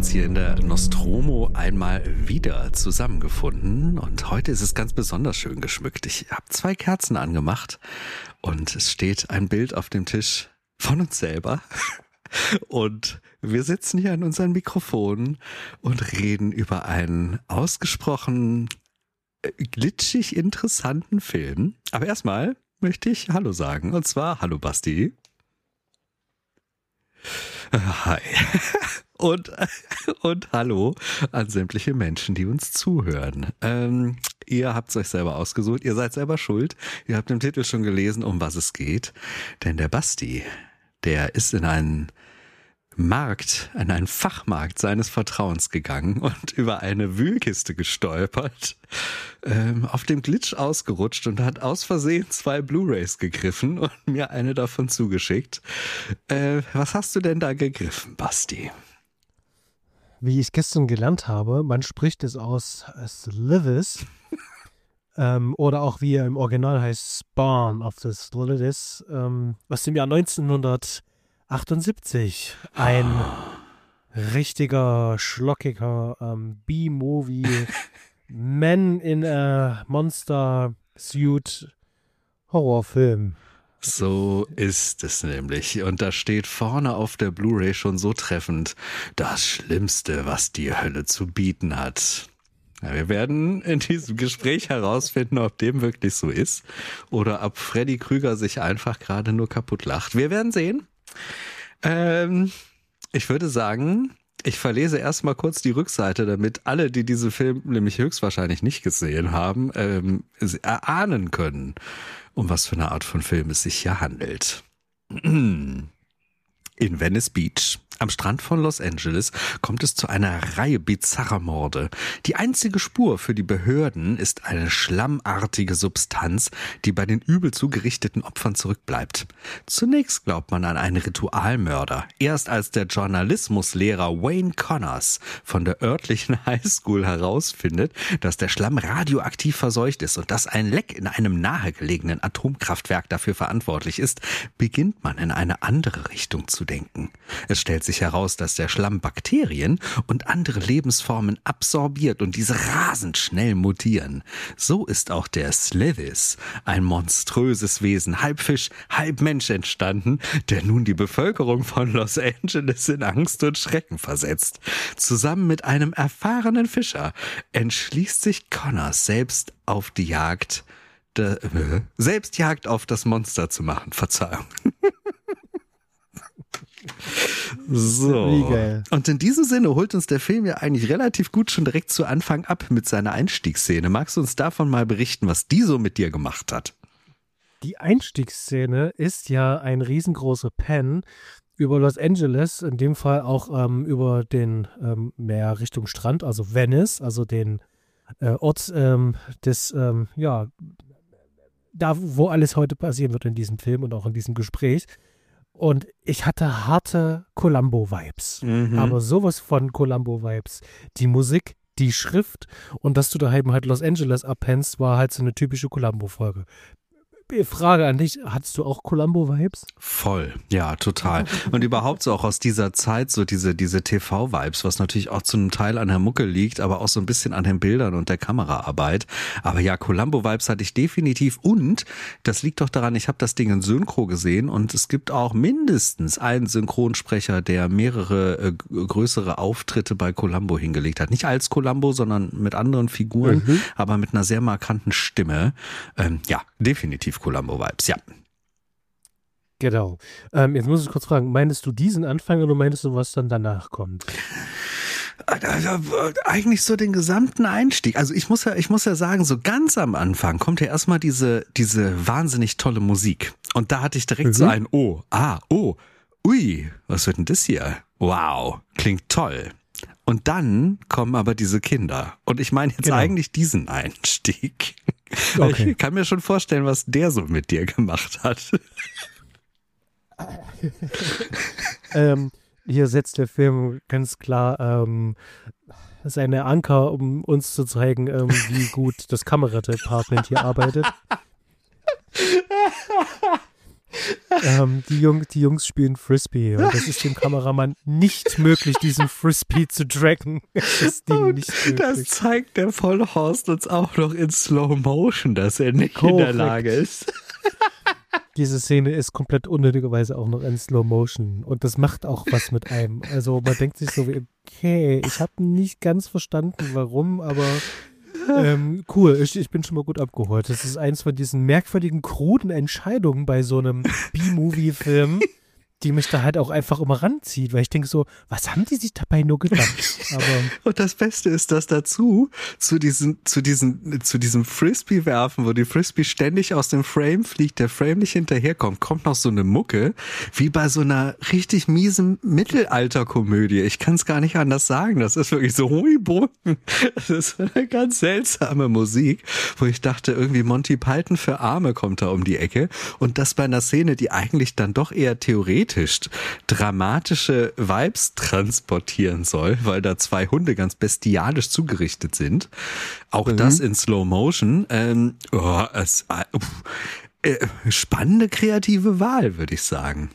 uns hier in der Nostromo einmal wieder zusammengefunden und heute ist es ganz besonders schön geschmückt. Ich habe 2 Kerzen angemacht und es steht ein Bild auf dem Tisch von uns selber und wir sitzen hier an unseren Mikrofonen und reden über einen ausgesprochen glitschig interessanten Film. Aber erstmal möchte ich Hallo sagen und zwar Hallo Basti. Hi. Und hallo an sämtliche Menschen, die uns zuhören. Ihr habt es euch selber ausgesucht, ihr seid selber schuld. Ihr habt im Titel schon gelesen, um was es geht. Denn der Basti, der ist in einen Fachmarkt seines Vertrauens gegangen und über eine Wühlkiste gestolpert, auf dem Glitch ausgerutscht und hat aus Versehen 2 Blu-rays gegriffen und mir eine davon zugeschickt. Was hast du denn da gegriffen, Basti? Wie ich gestern gelernt habe, man spricht es aus Slithis oder auch wie er im Original heißt, Spawn of the Slithis, was im Jahr 1978 ein richtiger, schlockiger B-Movie Man in a Monster Suit Horrorfilm. So ist es nämlich. Und da steht vorne auf der Blu-ray schon so treffend: Das Schlimmste, was die Hölle zu bieten hat. Ja, wir werden in diesem Gespräch herausfinden, ob dem wirklich so ist oder ob Freddy Krüger sich einfach gerade nur kaputt lacht. Wir werden sehen. Ich würde sagen, ich verlese erstmal kurz die Rückseite, damit alle, die diesen Film nämlich höchstwahrscheinlich nicht gesehen haben, erahnen können, um was für eine Art von Film es sich hier handelt. In Venice Beach, am Strand von Los Angeles, kommt es zu einer Reihe bizarrer Morde. Die einzige Spur für die Behörden ist eine schlammartige Substanz, die bei den übel zugerichteten Opfern zurückbleibt. Zunächst glaubt man an einen Ritualmörder. Erst als der Journalismuslehrer Wayne Connors von der örtlichen Highschool herausfindet, dass der Schlamm radioaktiv verseucht ist und dass ein Leck in einem nahegelegenen Atomkraftwerk dafür verantwortlich ist, beginnt man in eine andere Richtung zu denken. Es stellt sich heraus, dass der Schlamm Bakterien und andere Lebensformen absorbiert und diese rasend schnell mutieren. So ist auch der Slithis, ein monströses Wesen, halb Fisch, halb Mensch entstanden, der nun die Bevölkerung von Los Angeles in Angst und Schrecken versetzt. Zusammen mit einem erfahrenen Fischer entschließt sich Connors selbst Jagd auf das Monster zu machen. Verzeihung. So, Wie geil. Und in diesem Sinne holt uns der Film ja eigentlich relativ gut schon direkt zu Anfang ab mit seiner Einstiegsszene. Magst du uns davon mal berichten, was die so mit dir gemacht hat? Die Einstiegsszene ist ja ein riesengroßer Pan über Los Angeles, in dem Fall auch über den mehr Richtung Strand, also Venice, also den Ort des, da wo alles heute passieren wird in diesem Film und auch in diesem Gespräch. Und ich hatte harte Columbo-Vibes, aber sowas von Columbo-Vibes. Die Musik, die Schrift und dass du daheim halt Los Angeles abpennst, war halt so eine typische Columbo-Folge. Frage an dich, hattest du auch Columbo-Vibes? Voll, ja, total. Und überhaupt so auch aus dieser Zeit so diese TV-Vibes, was natürlich auch zu einem Teil an der Mucke liegt, aber auch so ein bisschen an den Bildern und der Kameraarbeit. Aber ja, Columbo-Vibes hatte ich definitiv und das liegt doch daran, ich habe das Ding in Synchro gesehen und es gibt auch mindestens einen Synchronsprecher, der mehrere größere Auftritte bei Columbo hingelegt hat. Nicht als Columbo, sondern mit anderen Figuren, aber mit einer sehr markanten Stimme. Ja, definitiv Columbo-Vibes, ja. Genau. Jetzt muss ich kurz fragen, meinst du diesen Anfang oder meinst du, was dann danach kommt? Eigentlich so den gesamten Einstieg. Also ich muss ja sagen, so ganz am Anfang kommt ja erstmal diese wahnsinnig tolle Musik. Und da hatte ich direkt so ein ui, was wird denn das hier? Wow, klingt toll. Und dann kommen aber diese Kinder. Und ich meine jetzt eigentlich diesen Einstieg. Okay. Ich kann mir schon vorstellen, was der so mit dir gemacht hat. Hier setzt der Film ganz klar seine Anker, um uns zu zeigen, wie gut das Kameradepartment hier arbeitet. Die Jungs spielen Frisbee und das ist dem Kameramann nicht möglich, diesen Frisbee zu tracken. Das ist ihm nicht möglich. Das zeigt der Vollhorst uns auch noch in Slow Motion, dass er nicht in der Lage ist. Diese Szene ist komplett unnötigerweise auch noch in Slow Motion und das macht auch was mit einem. Also man denkt sich so, okay, ich habe nicht ganz verstanden, warum, aber cool, ich bin schon mal gut abgeholt. Das ist eins von diesen merkwürdigen, kruden Entscheidungen bei so einem B-Movie-Film, die mich da halt auch einfach immer ranzieht, weil ich denke so, was haben die sich dabei nur gedacht? Aber und das Beste ist, dass dazu zu diesem Frisbee werfen, wo die Frisbee ständig aus dem Frame fliegt, der Frame nicht hinterherkommt, kommt noch so eine Mucke, wie bei so einer richtig miesen Mittelalterkomödie. Ich kann es gar nicht anders sagen. Das ist wirklich so Huiboten. Das ist eine ganz seltsame Musik, wo ich dachte, irgendwie Monty Python für Arme kommt da um die Ecke und das bei einer Szene, die eigentlich dann doch eher theoretisch dramatische Vibes transportieren soll, weil da zwei Hunde ganz bestialisch zugerichtet sind. Auch das in Slow Motion. Spannende kreative Wahl, würde ich sagen.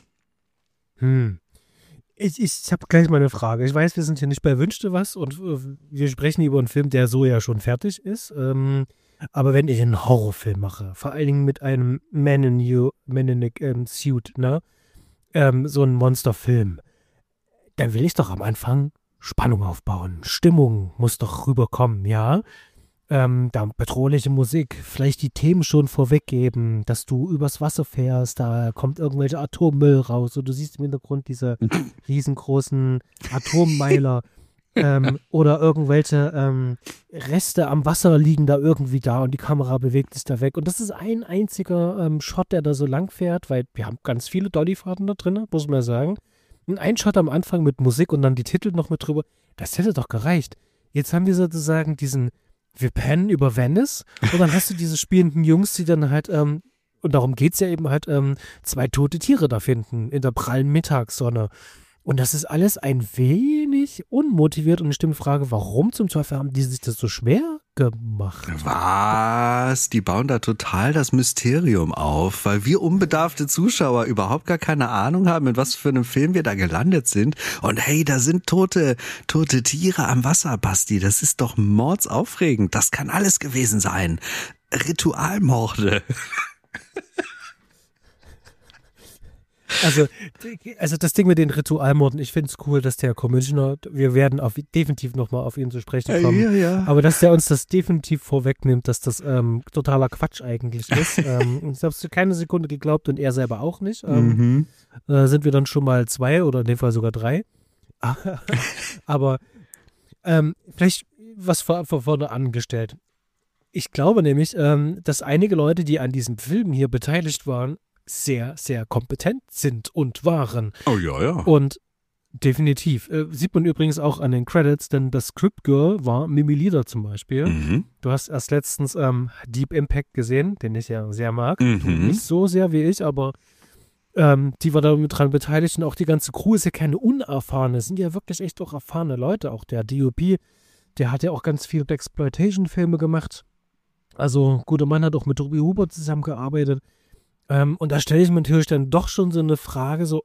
Ich habe gleich mal eine Frage. Ich weiß, wir sind hier nicht bei Wünschte was und wir sprechen über einen Film, der so ja schon fertig ist. Aber wenn ich einen Horrorfilm mache, vor allen Dingen mit einem Man in Suit, ne? So ein Monsterfilm, dann will ich doch am Anfang Spannung aufbauen. Stimmung muss doch rüberkommen, ja? Da bedrohliche Musik, vielleicht die Themen schon vorweggeben, dass du übers Wasser fährst, da kommt irgendwelche Atommüll raus und du siehst im Hintergrund diese riesengroßen Atommeiler oder irgendwelche Reste am Wasser liegen da irgendwie da und die Kamera bewegt sich da weg. Und das ist ein einziger Shot, der da so lang fährt, weil wir haben ganz viele Dollyfahrten da drin, muss man sagen. Und ein Shot am Anfang mit Musik und dann die Titel noch mit drüber, das hätte doch gereicht. Jetzt haben wir sozusagen wir pennen über Venice und dann hast du diese spielenden Jungs, die dann halt, und darum geht's ja eben halt, zwei tote Tiere da finden in der prallen Mittagssonne. Und das ist alles ein wenig unmotiviert und ich stimme Frage, warum zum Teufel haben die sich das so schwer gemacht? Was? Die bauen da total das Mysterium auf, weil wir unbedarfte Zuschauer überhaupt gar keine Ahnung haben, in was für einem Film wir da gelandet sind. Und hey, da sind tote Tiere am Wasser, Basti. Das ist doch mordsaufregend. Das kann alles gewesen sein. Ritualmorde. Also das Ding mit den Ritualmorden, ich finde es cool, dass der Commissioner, wir werden definitiv nochmal auf ihn zu sprechen kommen, ja. aber dass der uns das definitiv vorwegnimmt, dass das totaler Quatsch eigentlich ist. Ich habe es keine Sekunde geglaubt und er selber auch nicht. Sind wir dann schon mal 2 oder in dem Fall sogar 3. Aber vielleicht was vorne angestellt. Ich glaube nämlich, dass einige Leute, die an diesem Film hier beteiligt waren, sehr, sehr kompetent sind und waren. Oh ja. Und definitiv. Sieht man übrigens auch an den Credits, denn das Script Girl war Mimi Lieder zum Beispiel. Du hast erst letztens Deep Impact gesehen, den ich ja sehr mag. Du nicht so sehr wie ich, aber die war da mit dran beteiligt und auch die ganze Crew ist ja keine unerfahrene, sind ja wirklich echt auch erfahrene Leute. Auch der DOP, der hat ja auch ganz viele Exploitation-Filme gemacht. Also, guter Mann hat auch mit Toby Hooper zusammengearbeitet. Und da stelle ich mir natürlich dann doch schon so eine Frage, so,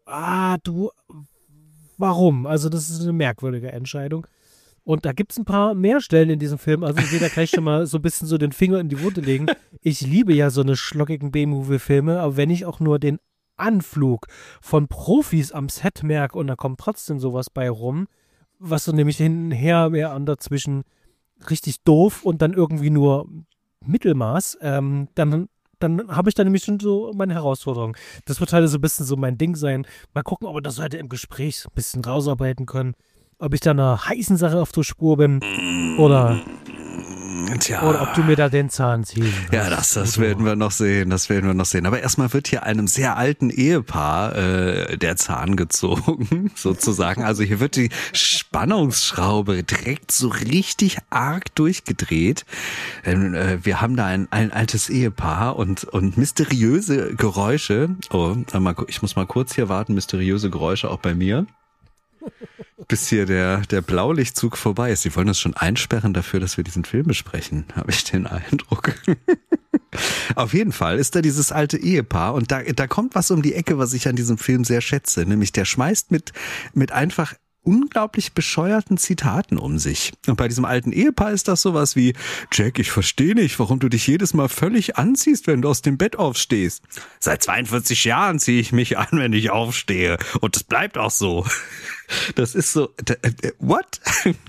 warum? Also das ist eine merkwürdige Entscheidung. Und da gibt es ein paar mehr Stellen in diesem Film, also ich will da gleich schon mal so ein bisschen so den Finger in die Wunde legen. Ich liebe ja so eine schlockigen B-Movie-Filme, aber wenn ich auch nur den Anflug von Profis am Set merke und da kommt trotzdem sowas bei rum, was so nämlich hinher mehr an dazwischen richtig doof und dann irgendwie nur Mittelmaß, dann habe ich da nämlich schon so meine Herausforderung. Das wird halt so ein bisschen so mein Ding sein. Mal gucken, ob wir das heute im Gespräch ein bisschen rausarbeiten können. Ob ich da einer heißen Sache auf der Spur bin oder ob du mir da den Zahn ziehst. Ja, das werden wir noch sehen. Aber erstmal wird hier einem sehr alten Ehepaar der Zahn gezogen, sozusagen. Also hier wird die Spannungsschraube direkt so richtig arg durchgedreht. Wir haben da ein altes Ehepaar und mysteriöse Geräusche. Oh, ich muss mal kurz hier warten. Mysteriöse Geräusche auch bei mir. Bis hier der Blaulichtzug vorbei ist. Sie wollen uns schon einsperren dafür, dass wir diesen Film besprechen, habe ich den Eindruck. Auf jeden Fall ist da dieses alte Ehepaar und da kommt was um die Ecke, was ich an diesem Film sehr schätze, nämlich der schmeißt mit einfach unglaublich bescheuerten Zitaten um sich. Und bei diesem alten Ehepaar ist das sowas wie: Jack, ich verstehe nicht, warum du dich jedes Mal völlig anziehst, wenn du aus dem Bett aufstehst. Seit 42 Jahren ziehe ich mich an, wenn ich aufstehe. Und das bleibt auch so. Das ist so, what?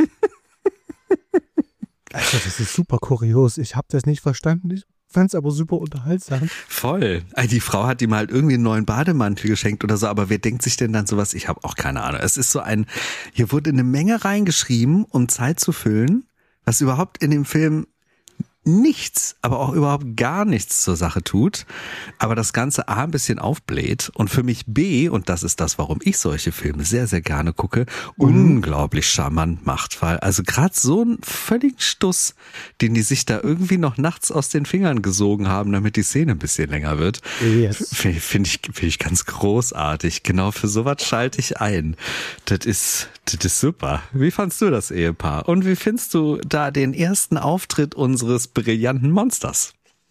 Also das ist super kurios. Ich habe das nicht verstanden. Ich fand es aber super unterhaltsam. Voll. Die Frau hat ihm halt irgendwie einen neuen Bademantel geschenkt oder so, aber wer denkt sich denn dann sowas? Ich habe auch keine Ahnung. Es ist so hier wurde eine Menge reingeschrieben, um Zeit zu füllen, was überhaupt in dem Film nichts, aber auch überhaupt gar nichts zur Sache tut, aber das Ganze A ein bisschen aufbläht und für mich B, und das ist das, warum ich solche Filme sehr, sehr gerne gucke, unglaublich charmant macht, weil also gerade so einen völligen Stuss, den die sich da irgendwie noch nachts aus den Fingern gesogen haben, damit die Szene ein bisschen länger wird, yes. Finde ich ganz großartig. Genau für sowas schalte ich ein. Das ist super. Wie fandst du das Ehepaar? Und wie findest du da den ersten Auftritt unseres brillanten Monsters?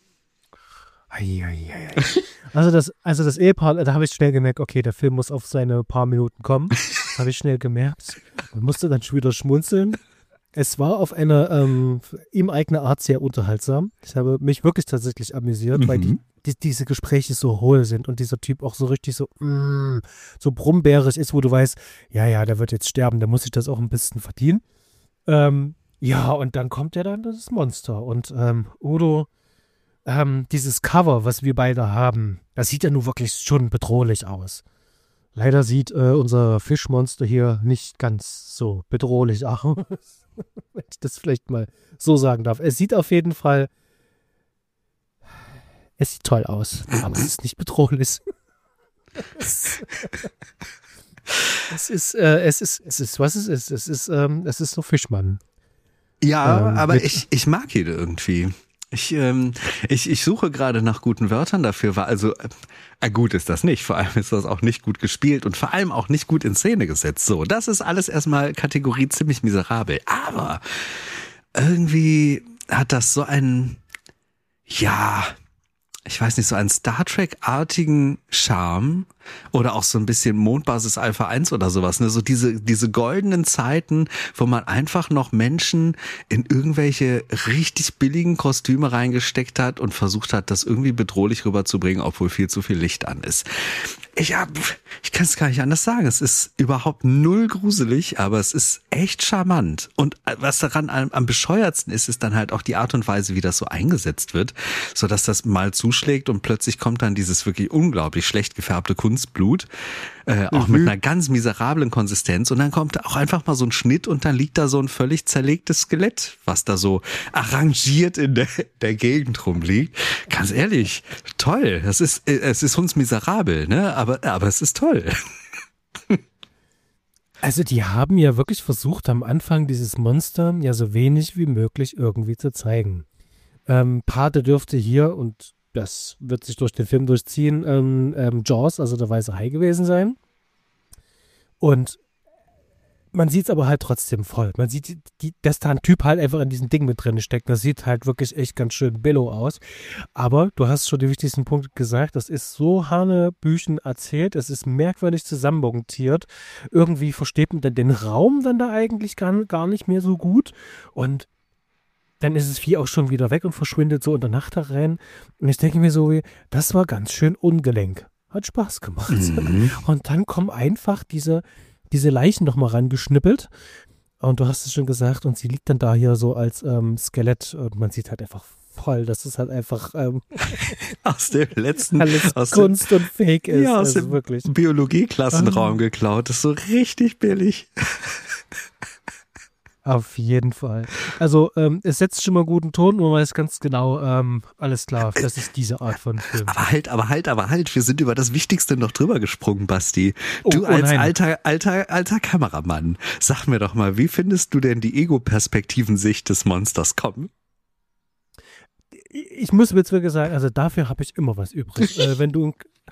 Also das Ehepaar, da habe ich schnell gemerkt, okay, der Film muss auf seine paar Minuten kommen. Das habe ich schnell gemerkt. Man musste dann schon wieder schmunzeln. Es war auf eine ihm eigene Art sehr unterhaltsam. Ich habe mich wirklich tatsächlich amüsiert, weil diese Gespräche so hohl sind und dieser Typ auch so richtig so brummbärig ist, wo du weißt, ja, der wird jetzt sterben, der muss sich das auch ein bisschen verdienen. Ja, und dann kommt ja dann das Monster und Udo, dieses Cover, was wir beide haben, das sieht ja nun wirklich schon bedrohlich aus. Leider sieht unser Fischmonster hier nicht ganz so bedrohlich aus, wenn ich das vielleicht mal so sagen darf. Es sieht auf jeden Fall, es sieht toll aus, aber es ist nicht bedrohlich. Es ist, was es ist. Es ist so Fischmann. Ja, aber ich mag ihn irgendwie. Ich suche gerade nach guten Wörtern dafür, gut ist das nicht, vor allem ist das auch nicht gut gespielt und vor allem auch nicht gut in Szene gesetzt. So, das ist alles erstmal Kategorie ziemlich miserabel, aber irgendwie hat das so einen, ich weiß nicht, so einen Star Trek-artigen Charme oder auch so ein bisschen Mondbasis Alpha 1 oder sowas, ne? So diese goldenen Zeiten, wo man einfach noch Menschen in irgendwelche richtig billigen Kostüme reingesteckt hat und versucht hat, das irgendwie bedrohlich rüberzubringen, obwohl viel zu viel Licht an ist. Ich kann es gar nicht anders sagen. Es ist überhaupt null gruselig, aber es ist echt charmant. Und was daran am bescheuertsten ist, ist dann halt auch die Art und Weise, wie das so eingesetzt wird, so dass das mal zuschlägt und plötzlich kommt dann dieses wirklich unglaublich schlecht gefärbte Kunstblut, auch mit einer ganz miserablen Konsistenz und dann kommt auch einfach mal so ein Schnitt und dann liegt da so ein völlig zerlegtes Skelett, was da so arrangiert in der Gegend rumliegt. Ganz ehrlich, toll. Es ist hundsmiserabel, ne? Aber es ist toll. Also die haben ja wirklich versucht, am Anfang dieses Monster ja so wenig wie möglich irgendwie zu zeigen. Pate dürfte hier, und das wird sich durch den Film durchziehen, Jaws, also der weiße Hai gewesen sein. Und man sieht es aber halt trotzdem voll. Man sieht, dass da ein Typ halt einfach in diesem Ding mit drin steckt. Das sieht halt wirklich echt ganz schön billow aus. Aber du hast schon die wichtigsten Punkte gesagt. Das ist so hanebüchen erzählt. Es ist merkwürdig zusammenmontiert. Irgendwie versteht man dann den Raum dann da eigentlich gar nicht mehr so gut. Und dann ist das Vieh auch schon wieder weg und verschwindet so in der Nacht herein. Und ich denke mir so, das war ganz schön ungelenk. Hat Spaß gemacht. Und dann kommen einfach diese Leichen noch mal rangeschnippelt. Und du hast es schon gesagt, und sie liegt dann da hier so als Skelett. Und man sieht halt einfach voll, dass es halt einfach aus dem letzten alles Kunst und Fake ist. Ja, aus also dem wirklich Biologieklassenraum geklaut. Das ist so richtig billig. Auf jeden Fall. Also es setzt schon mal guten Ton und man weiß ganz genau, alles klar, das ist diese Art von Film. Aber halt, wir sind über das Wichtigste noch drüber gesprungen, Basti. Du als alter Kameramann, sag mir doch mal, wie findest du denn die Ego-Perspektiven-Sicht des Monsters kommen? Ich muss jetzt wirklich sagen, also dafür habe ich immer was übrig. Wenn du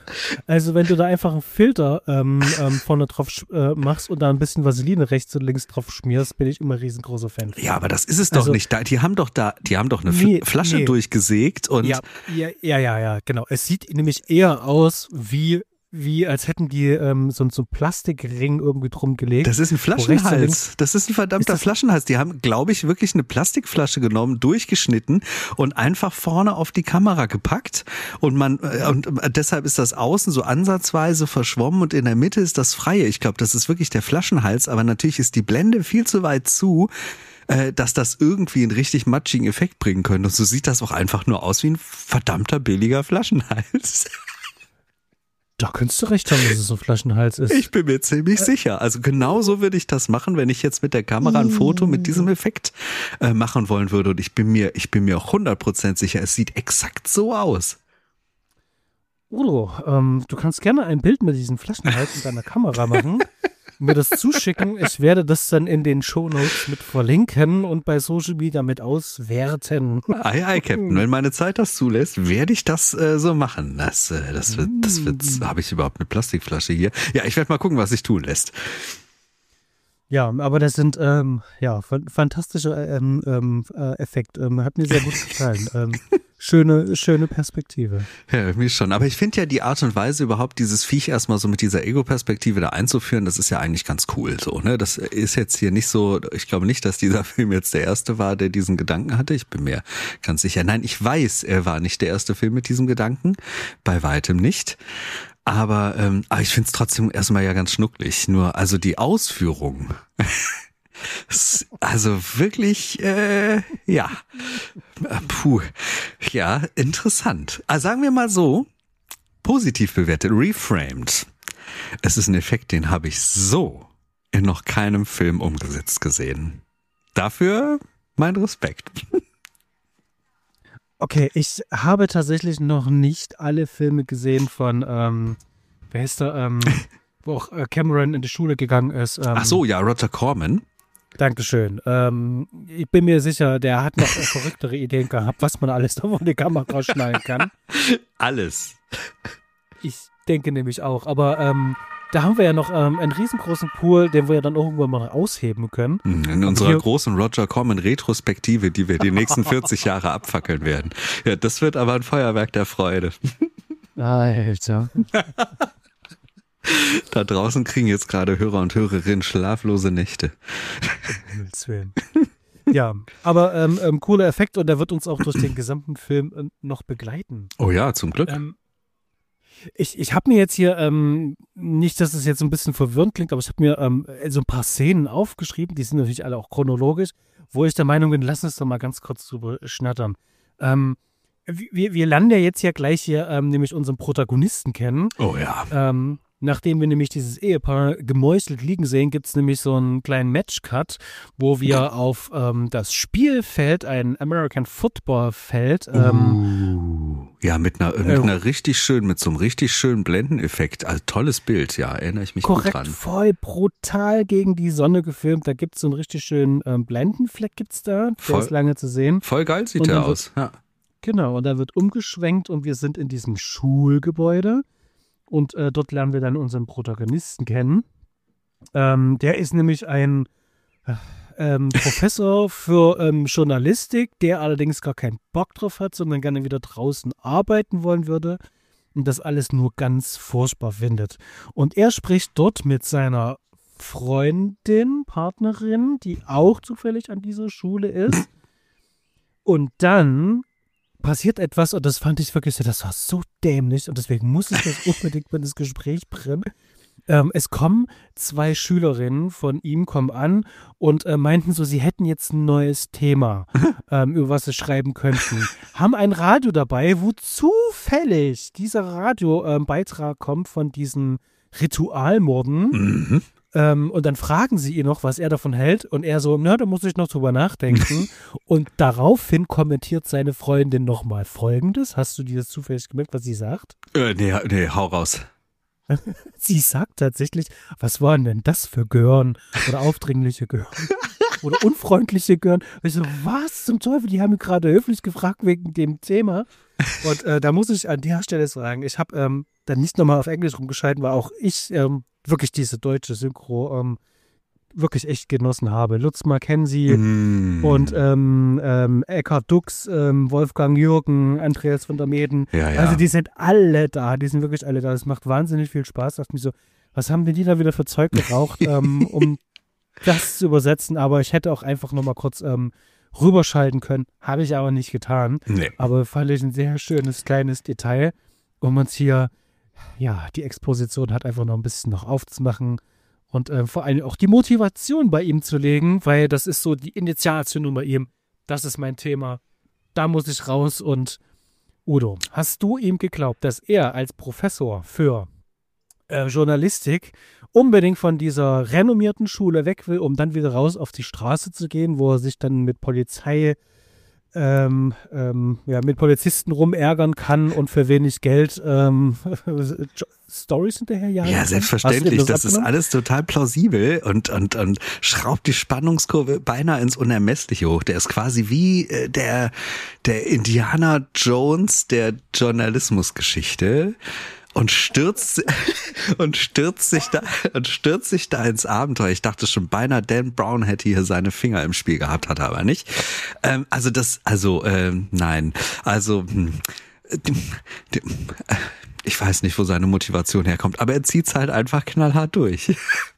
Also wenn du da einfach einen Filter vorne drauf machst und da ein bisschen Vaseline rechts und links drauf schmierst, bin ich immer riesengroßer Fan. Ja, aber das ist es doch nicht. Die haben doch eine Flasche durchgesägt und Ja, genau. Es sieht nämlich eher aus wie als hätten die so einen Plastikring irgendwie drum gelegt. Das ist ein Flaschenhals. Das ist ein verdammter Flaschenhals. Die haben, glaube ich, wirklich eine Plastikflasche genommen, durchgeschnitten und einfach vorne auf die Kamera gepackt. Und deshalb ist das außen so ansatzweise verschwommen und in der Mitte ist das Freie. Ich glaube, das ist wirklich der Flaschenhals. Aber natürlich ist die Blende viel zu weit zu, dass das irgendwie einen richtig matschigen Effekt bringen könnte. Und so sieht das auch einfach nur aus wie ein verdammter billiger Flaschenhals. Da könntest du recht haben, dass es so ein Flaschenhals ist. Ich bin mir ziemlich sicher. Also genauso würde ich das machen, wenn ich jetzt mit der Kamera ein Foto mit diesem Effekt machen wollen würde. Und ich bin mir auch 100% sicher, es sieht exakt so aus. Udo, du kannst gerne ein Bild mit diesem Flaschenhals in deiner Kamera machen. Mir das zuschicken. Ich werde das dann in den Shownotes mit verlinken und bei Social Media mit auswerten. Ei, Captain. Wenn meine Zeit das zulässt, werde ich das so machen. Das wird. Habe ich überhaupt eine Plastikflasche hier? Ja, ich werde mal gucken, was sich tun lässt. Ja, aber das sind fantastische Effekte. Hat mir sehr gut gefallen. Schöne Perspektive. Ja, mir schon. Aber ich finde ja die Art und Weise überhaupt, dieses Viech erstmal so mit dieser Ego-Perspektive da einzuführen, das ist ja eigentlich ganz cool so, ne? Das ist jetzt hier nicht so, ich glaube nicht, dass dieser Film jetzt der erste war, der diesen Gedanken hatte. Ich bin mir ganz sicher. Nein, ich weiß, er war nicht der erste Film mit diesem Gedanken. Bei weitem nicht. Aber ich finde es trotzdem erstmal ja ganz schnucklig. Nur, also die Ausführung. Also wirklich, ja. Ja, interessant. Also sagen wir mal so, positiv bewertet, reframed. Es ist ein Effekt, den habe ich so in noch keinem Film umgesetzt gesehen. Dafür mein Respekt. Okay, ich habe tatsächlich noch nicht alle Filme gesehen von, wer heißt der, wo auch Cameron in die Schule gegangen ist. Ach so, ja, Roger Corman. Dankeschön. Ich bin mir sicher, der hat noch verrücktere Ideen gehabt, was man alles da vor die Kamera schneiden kann. Alles. Ich denke nämlich auch, aber da haben wir ja noch einen riesengroßen Pool, den wir ja dann irgendwann mal ausheben können. In unserer großen Roger Corman Retrospektive, die wir die nächsten 40 Jahre abfackeln werden. Ja, das wird aber ein Feuerwerk der Freude. Alter. Da draußen kriegen jetzt gerade Hörer und Hörerinnen schlaflose Nächte. Ja, aber cooler Effekt und der wird uns auch durch den gesamten Film noch begleiten. Oh ja, zum Glück. Ich habe mir jetzt hier, nicht, dass es jetzt ein bisschen verwirrend klingt, aber ich habe mir so ein paar Szenen aufgeschrieben, die sind natürlich alle auch chronologisch, wo ich der Meinung bin, lass uns doch mal ganz kurz drüber schnattern. Wir lernen ja jetzt gleich hier nämlich unseren Protagonisten kennen. Oh ja. Nachdem wir nämlich dieses Ehepaar gemäuselt liegen sehen, gibt es nämlich so einen kleinen Matchcut, wo wir auf das Spielfeld, ein American Football Feld. Ja, mit einer richtig schönen, mit so einem richtig schönen Blendeneffekt. Also tolles Bild, ja, erinnere ich mich gut dran. Korrekt, voll brutal gegen die Sonne gefilmt. Da gibt es so einen richtig schönen Blendenfleck, gibt's da. Der ist lange zu sehen. Voll geil sieht der aus, ja. Genau, und da wird umgeschwenkt und wir sind in diesem Schulgebäude. Und dort lernen wir dann unseren Protagonisten kennen. Der ist nämlich ein Professor für Journalistik, der allerdings gar keinen Bock drauf hat, sondern gerne wieder draußen arbeiten wollen würde und das alles nur ganz furchtbar findet. Und er spricht dort mit seiner Freundin, Partnerin, die auch zufällig an dieser Schule ist. Und dann passiert etwas und das fand ich wirklich, das war so dämlich und deswegen muss ich das unbedingt mit ins Gespräch bringen. Es kommen zwei Schülerinnen von ihm, kommen an und meinten so, sie hätten jetzt ein neues Thema, über was sie schreiben könnten. Haben ein Radio dabei, wo zufällig dieser Radiobeitrag kommt von diesen Ritualmorden. Mhm. Und dann fragen sie ihn noch, was er davon hält. Und er so, da muss ich noch drüber nachdenken. Und daraufhin kommentiert seine Freundin nochmal Folgendes. Hast du dir das zufällig gemerkt, was sie sagt? Nee, hau raus. Sie sagt tatsächlich, was waren denn das für Gören? Oder aufdringliche Gören? Oder unfreundliche Gören? Ich so, was zum Teufel? Die haben mich gerade höflich gefragt wegen dem Thema. Und da muss ich an der Stelle sagen, ich habe dann nicht nochmal auf Englisch rumgeschalten, weil auch ich wirklich diese deutsche Synchro wirklich echt genossen habe. Lutz Mackenzie und Eckhard Dux, Wolfgang Jürgen, Andreas von der Meeden. Ja. Also die sind alle da, die sind wirklich alle da. Das macht wahnsinnig viel Spaß. Dachte mich so, was haben denn die da wieder für Zeug geraucht, um das zu übersetzen? Aber ich hätte auch einfach nochmal kurz rüberschalten können. Habe ich aber nicht getan. Nee. Aber fand ich ein sehr schönes kleines Detail, um uns hier, ja, die Exposition hat einfach noch ein bisschen noch aufzumachen. Und vor allem auch die Motivation bei ihm zu legen, weil das ist so die Initialzündung bei ihm. Das ist mein Thema. Da muss ich raus. Und Udo, hast du ihm geglaubt, dass er als Professor für Journalistik unbedingt von dieser renommierten Schule weg will, um dann wieder raus auf die Straße zu gehen, wo er sich dann mit mit Polizisten rumärgern kann und für wenig Geld Storys hinterherjagen? Ja, selbstverständlich. Das ist alles total plausibel und schraubt die Spannungskurve beinahe ins Unermessliche hoch. Der ist quasi wie der Indiana Jones der Journalismusgeschichte. Und stürzt sich da ins Abenteuer. Ich dachte schon beinahe, Dan Brown hätte hier seine Finger im Spiel gehabt, hat er aber nicht. Nein. Ich weiß nicht, wo seine Motivation herkommt, aber er zieht's halt einfach knallhart durch.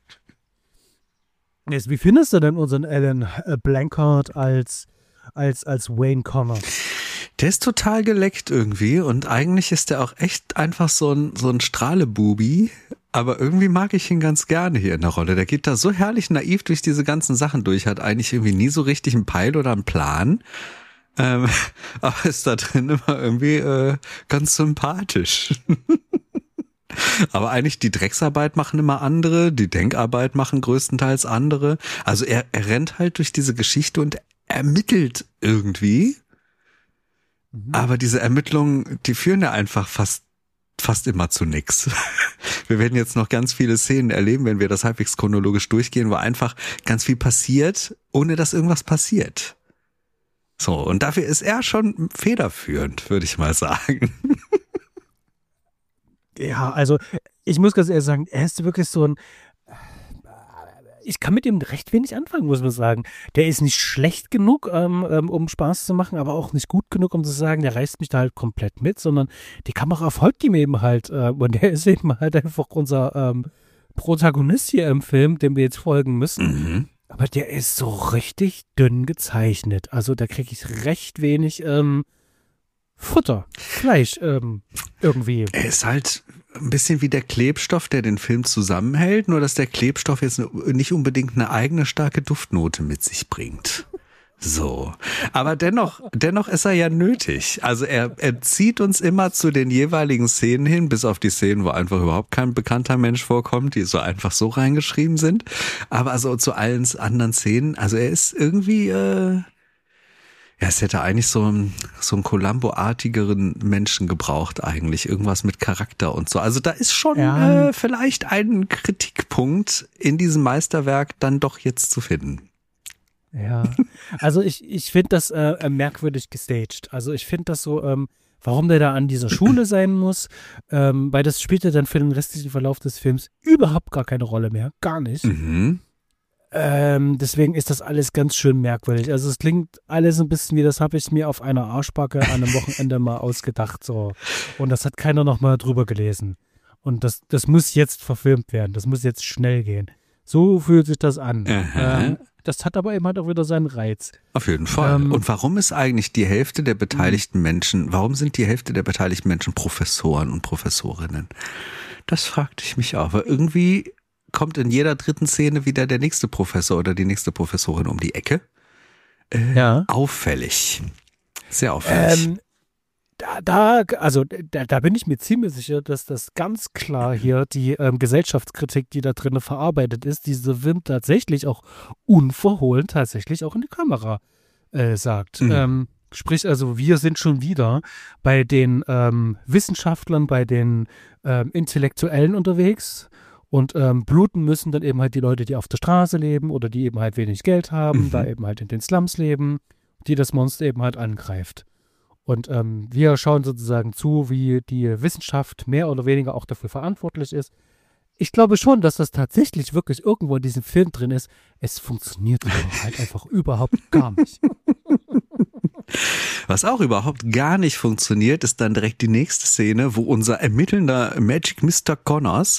Jetzt, wie findest du denn unseren Alan Blanchard als Wayne Connor? Der ist total geleckt irgendwie und eigentlich ist der auch echt einfach so ein Strahlebubi, aber irgendwie mag ich ihn ganz gerne hier in der Rolle. Der geht da so herrlich naiv durch diese ganzen Sachen durch, hat eigentlich irgendwie nie so richtig einen Peil oder einen Plan, aber ist da drin immer irgendwie ganz sympathisch. Aber eigentlich die Drecksarbeit machen immer andere, die Denkarbeit machen größtenteils andere. Also er rennt halt durch diese Geschichte und ermittelt irgendwie. Aber diese Ermittlungen, die führen ja einfach fast immer zu nix. Wir werden jetzt noch ganz viele Szenen erleben, wenn wir das halbwegs chronologisch durchgehen, wo einfach ganz viel passiert, ohne dass irgendwas passiert. So, und dafür ist er schon federführend, würde ich mal sagen. Ja, also ich muss ganz ehrlich sagen, er ist wirklich so ein ich kann mit ihm recht wenig anfangen, muss man sagen. Der ist nicht schlecht genug, um Spaß zu machen, aber auch nicht gut genug, um zu sagen, der reißt mich da halt komplett mit, sondern die Kamera folgt ihm eben halt. Und der ist eben halt einfach unser Protagonist hier im Film, dem wir jetzt folgen müssen. Mhm. Aber der ist so richtig dünn gezeichnet. Also da kriege ich recht wenig Futter, Fleisch irgendwie. Er ist halt ein bisschen wie der Klebstoff, der den Film zusammenhält, nur dass der Klebstoff jetzt nicht unbedingt eine eigene starke Duftnote mit sich bringt. So. Aber dennoch ist er ja nötig. Also er zieht uns immer zu den jeweiligen Szenen hin, bis auf die Szenen, wo einfach überhaupt kein bekannter Mensch vorkommt, die so einfach so reingeschrieben sind. Aber also zu allen anderen Szenen, also er ist irgendwie, ja, es hätte eigentlich so einen Columbo-artigeren Menschen gebraucht eigentlich. Irgendwas mit Charakter und so. Also da ist schon vielleicht ein Kritikpunkt in diesem Meisterwerk dann doch jetzt zu finden. Ja, also ich finde das merkwürdig gestaged. Also ich finde das so, warum der da an dieser Schule sein muss, weil das spielt ja dann für den restlichen Verlauf des Films überhaupt gar keine Rolle mehr. Gar nicht. Mhm. Deswegen ist das alles ganz schön merkwürdig. Also es klingt alles ein bisschen wie, das habe ich mir auf einer Arschbacke an einem Wochenende mal ausgedacht. So. Und das hat keiner noch mal drüber gelesen. Und das muss jetzt verfilmt werden. Das muss jetzt schnell gehen. So fühlt sich das an. Das hat aber eben halt auch wieder seinen Reiz. Auf jeden Fall. Und warum ist eigentlich die Hälfte der beteiligten Menschen, warum sind die Hälfte der beteiligten Menschen Professoren und Professorinnen? Das fragte ich mich auch. Weil irgendwie kommt in jeder dritten Szene wieder der nächste Professor oder die nächste Professorin um die Ecke. Auffällig. Sehr auffällig. Da bin ich mir ziemlich sicher, dass das ganz klar hier die Gesellschaftskritik, die da drin verarbeitet ist, diese Film tatsächlich auch unverhohlen tatsächlich auch in die Kamera sagt. Mhm. Sprich also, wir sind schon wieder bei den Wissenschaftlern, bei den Intellektuellen unterwegs. Und bluten müssen dann eben halt die Leute, die auf der Straße leben oder die eben halt wenig Geld haben, da eben halt in den Slums leben, die das Monster eben halt angreift. Und wir schauen sozusagen zu, wie die Wissenschaft mehr oder weniger auch dafür verantwortlich ist. Ich glaube schon, dass das tatsächlich wirklich irgendwo in diesem Film drin ist. Es funktioniert aber halt einfach überhaupt gar nicht. Was auch überhaupt gar nicht funktioniert, ist dann direkt die nächste Szene, wo unser ermittelnder Magic Mr. Connors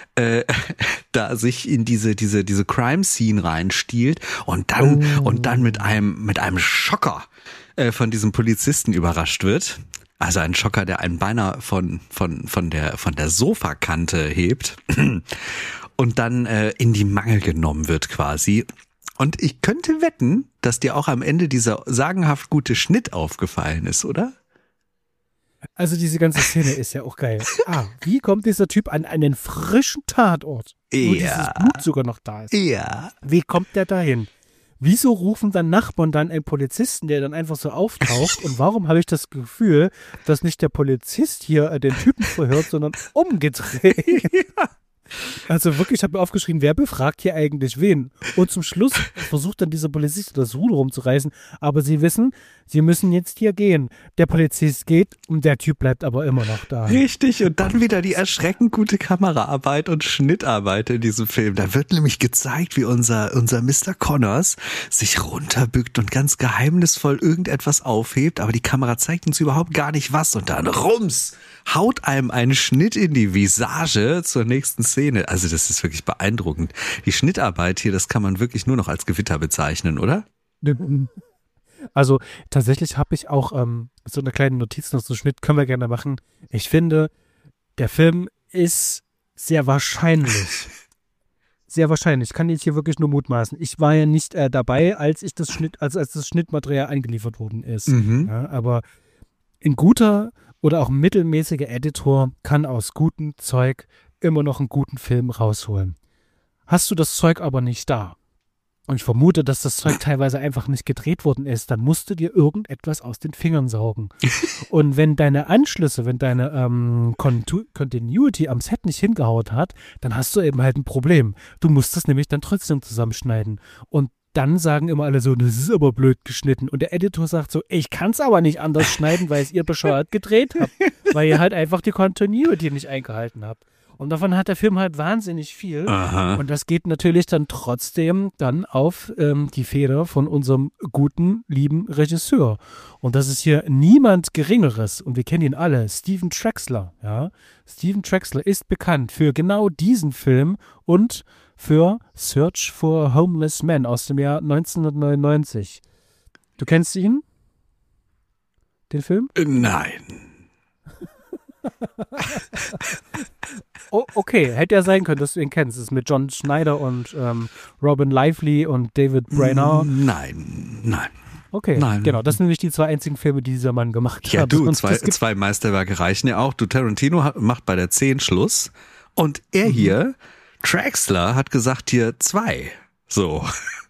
da sich in diese Crime Scene reinstiehlt und dann mit einem Schocker von diesem Polizisten überrascht wird. Also ein Schocker, der einen beinahe von der Sofakante hebt und dann in die Mangel genommen wird quasi. Und ich könnte wetten, dass dir auch am Ende dieser sagenhaft gute Schnitt aufgefallen ist, oder? Also diese ganze Szene ist ja auch geil. Wie kommt dieser Typ an einen frischen Tatort, wo dieses Blut sogar noch da ist? Ja. Wie kommt der dahin? Wieso rufen dann Nachbarn dann einen Polizisten, der dann einfach so auftaucht? Und warum habe ich das Gefühl, dass nicht der Polizist hier den Typen verhört, sondern umgedreht? Also wirklich, ich habe mir aufgeschrieben, wer befragt hier eigentlich wen? Und zum Schluss versucht dann dieser Polizist das Ruder rumzureißen, aber sie wissen, sie müssen jetzt hier gehen. Der Polizist geht und der Typ bleibt aber immer noch da. Richtig, und dann wieder die erschreckend gute Kameraarbeit und Schnittarbeit in diesem Film. Da wird nämlich gezeigt, wie unser Mr. Connors sich runterbückt und ganz geheimnisvoll irgendetwas aufhebt, aber die Kamera zeigt uns überhaupt gar nicht was und dann rums haut einem einen Schnitt in die Visage zur nächsten Szene. Also das ist wirklich beeindruckend. Die Schnittarbeit hier, das kann man wirklich nur noch als Gewitter bezeichnen, oder? Also tatsächlich habe ich auch so eine kleine Notiz noch zum Schnitt, können wir gerne machen. Ich finde, der Film ist sehr wahrscheinlich. Sehr wahrscheinlich. Ich kann jetzt hier wirklich nur mutmaßen. Ich war ja nicht dabei, als das Schnittmaterial eingeliefert worden ist. Ja, aber ein guter oder auch mittelmäßiger Editor kann aus gutem Zeug immer noch einen guten Film rausholen. Hast du das Zeug aber nicht da, und ich vermute, dass das Zeug teilweise einfach nicht gedreht worden ist, dann musst du dir irgendetwas aus den Fingern saugen. Und wenn deine Anschlüsse, wenn deine Continuity am Set nicht hingehaut hat, dann hast du eben halt ein Problem. Du musst das nämlich dann trotzdem zusammenschneiden. Und dann sagen immer alle so, das ist aber blöd geschnitten. Und der Editor sagt so, ich kann es aber nicht anders schneiden, weil es ihr bescheuert gedreht habt. Weil ihr halt einfach die Continuity nicht eingehalten habt. Und davon hat der Film halt wahnsinnig viel. Aha. Und das geht natürlich dann trotzdem dann auf die Feder von unserem guten, lieben Regisseur. Und das ist hier niemand Geringeres. Und wir kennen ihn alle, Steven Traxler. Ja? Steven Traxler ist bekannt für genau diesen Film und für Search for a Homeless Man aus dem Jahr 1999. Du kennst ihn? Den Film? Nein. Oh, okay, hätte ja sein können, dass du ihn kennst. Es ist mit John Schneider und Robin Lively und David Brainerd. Nein. Okay, Nein. Genau, das sind nämlich die zwei einzigen Filme, die dieser Mann gemacht hat. Ja, du, zwei Meisterwerke reichen ja auch. Du, Tarantino macht bei der 10 Schluss und er hier, Traxler, hat gesagt hier 2. So.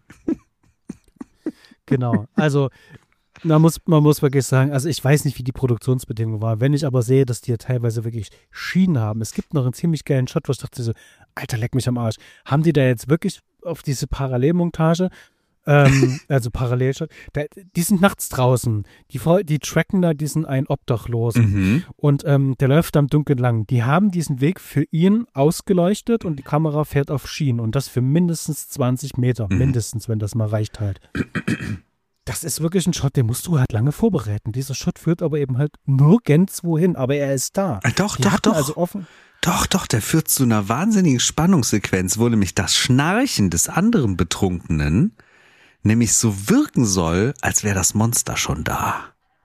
Genau, also man muss wirklich sagen, also ich weiß nicht, wie die Produktionsbedingungen waren. Wenn ich aber sehe, dass die ja teilweise wirklich Schienen haben. Es gibt noch einen ziemlich geilen Shot, wo ich dachte so, Alter, leck mich am Arsch. Haben die da jetzt wirklich auf diese Parallelmontage, also Parallelshot, die sind nachts draußen. Die tracken da diesen einen Obdachlosen. Und der läuft am Dunkeln lang. Die haben diesen Weg für ihn ausgeleuchtet und die Kamera fährt auf Schienen. Und das für mindestens 20 Meter. Mindestens, wenn das mal reicht halt. Das ist wirklich ein Shot, den musst du halt lange vorbereiten. Dieser Shot führt aber eben halt nirgendwo hin, aber er ist da. Doch. Also offen. Doch, der führt zu einer wahnsinnigen Spannungssequenz, wo nämlich das Schnarchen des anderen Betrunkenen nämlich so wirken soll, als wäre das Monster schon da.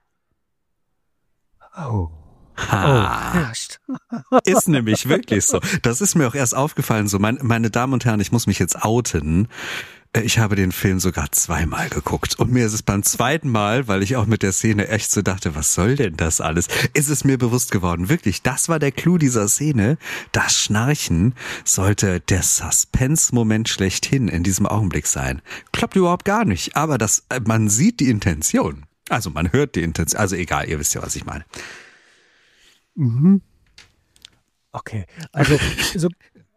Oh. Ist nämlich wirklich so. Das ist mir auch erst aufgefallen, so meine Damen und Herren, ich muss mich jetzt outen. Ich habe den Film sogar 2-mal geguckt und mir ist es beim 2. Mal, weil ich auch mit der Szene echt so dachte, was soll denn das alles, ist es mir bewusst geworden. Wirklich, das war der Clou dieser Szene. Das Schnarchen sollte der Suspense-Moment schlechthin in diesem Augenblick sein. Klappt überhaupt gar nicht, aber man sieht die Intention. Also man hört die Intention. Also egal, ihr wisst ja, was ich meine. Okay, also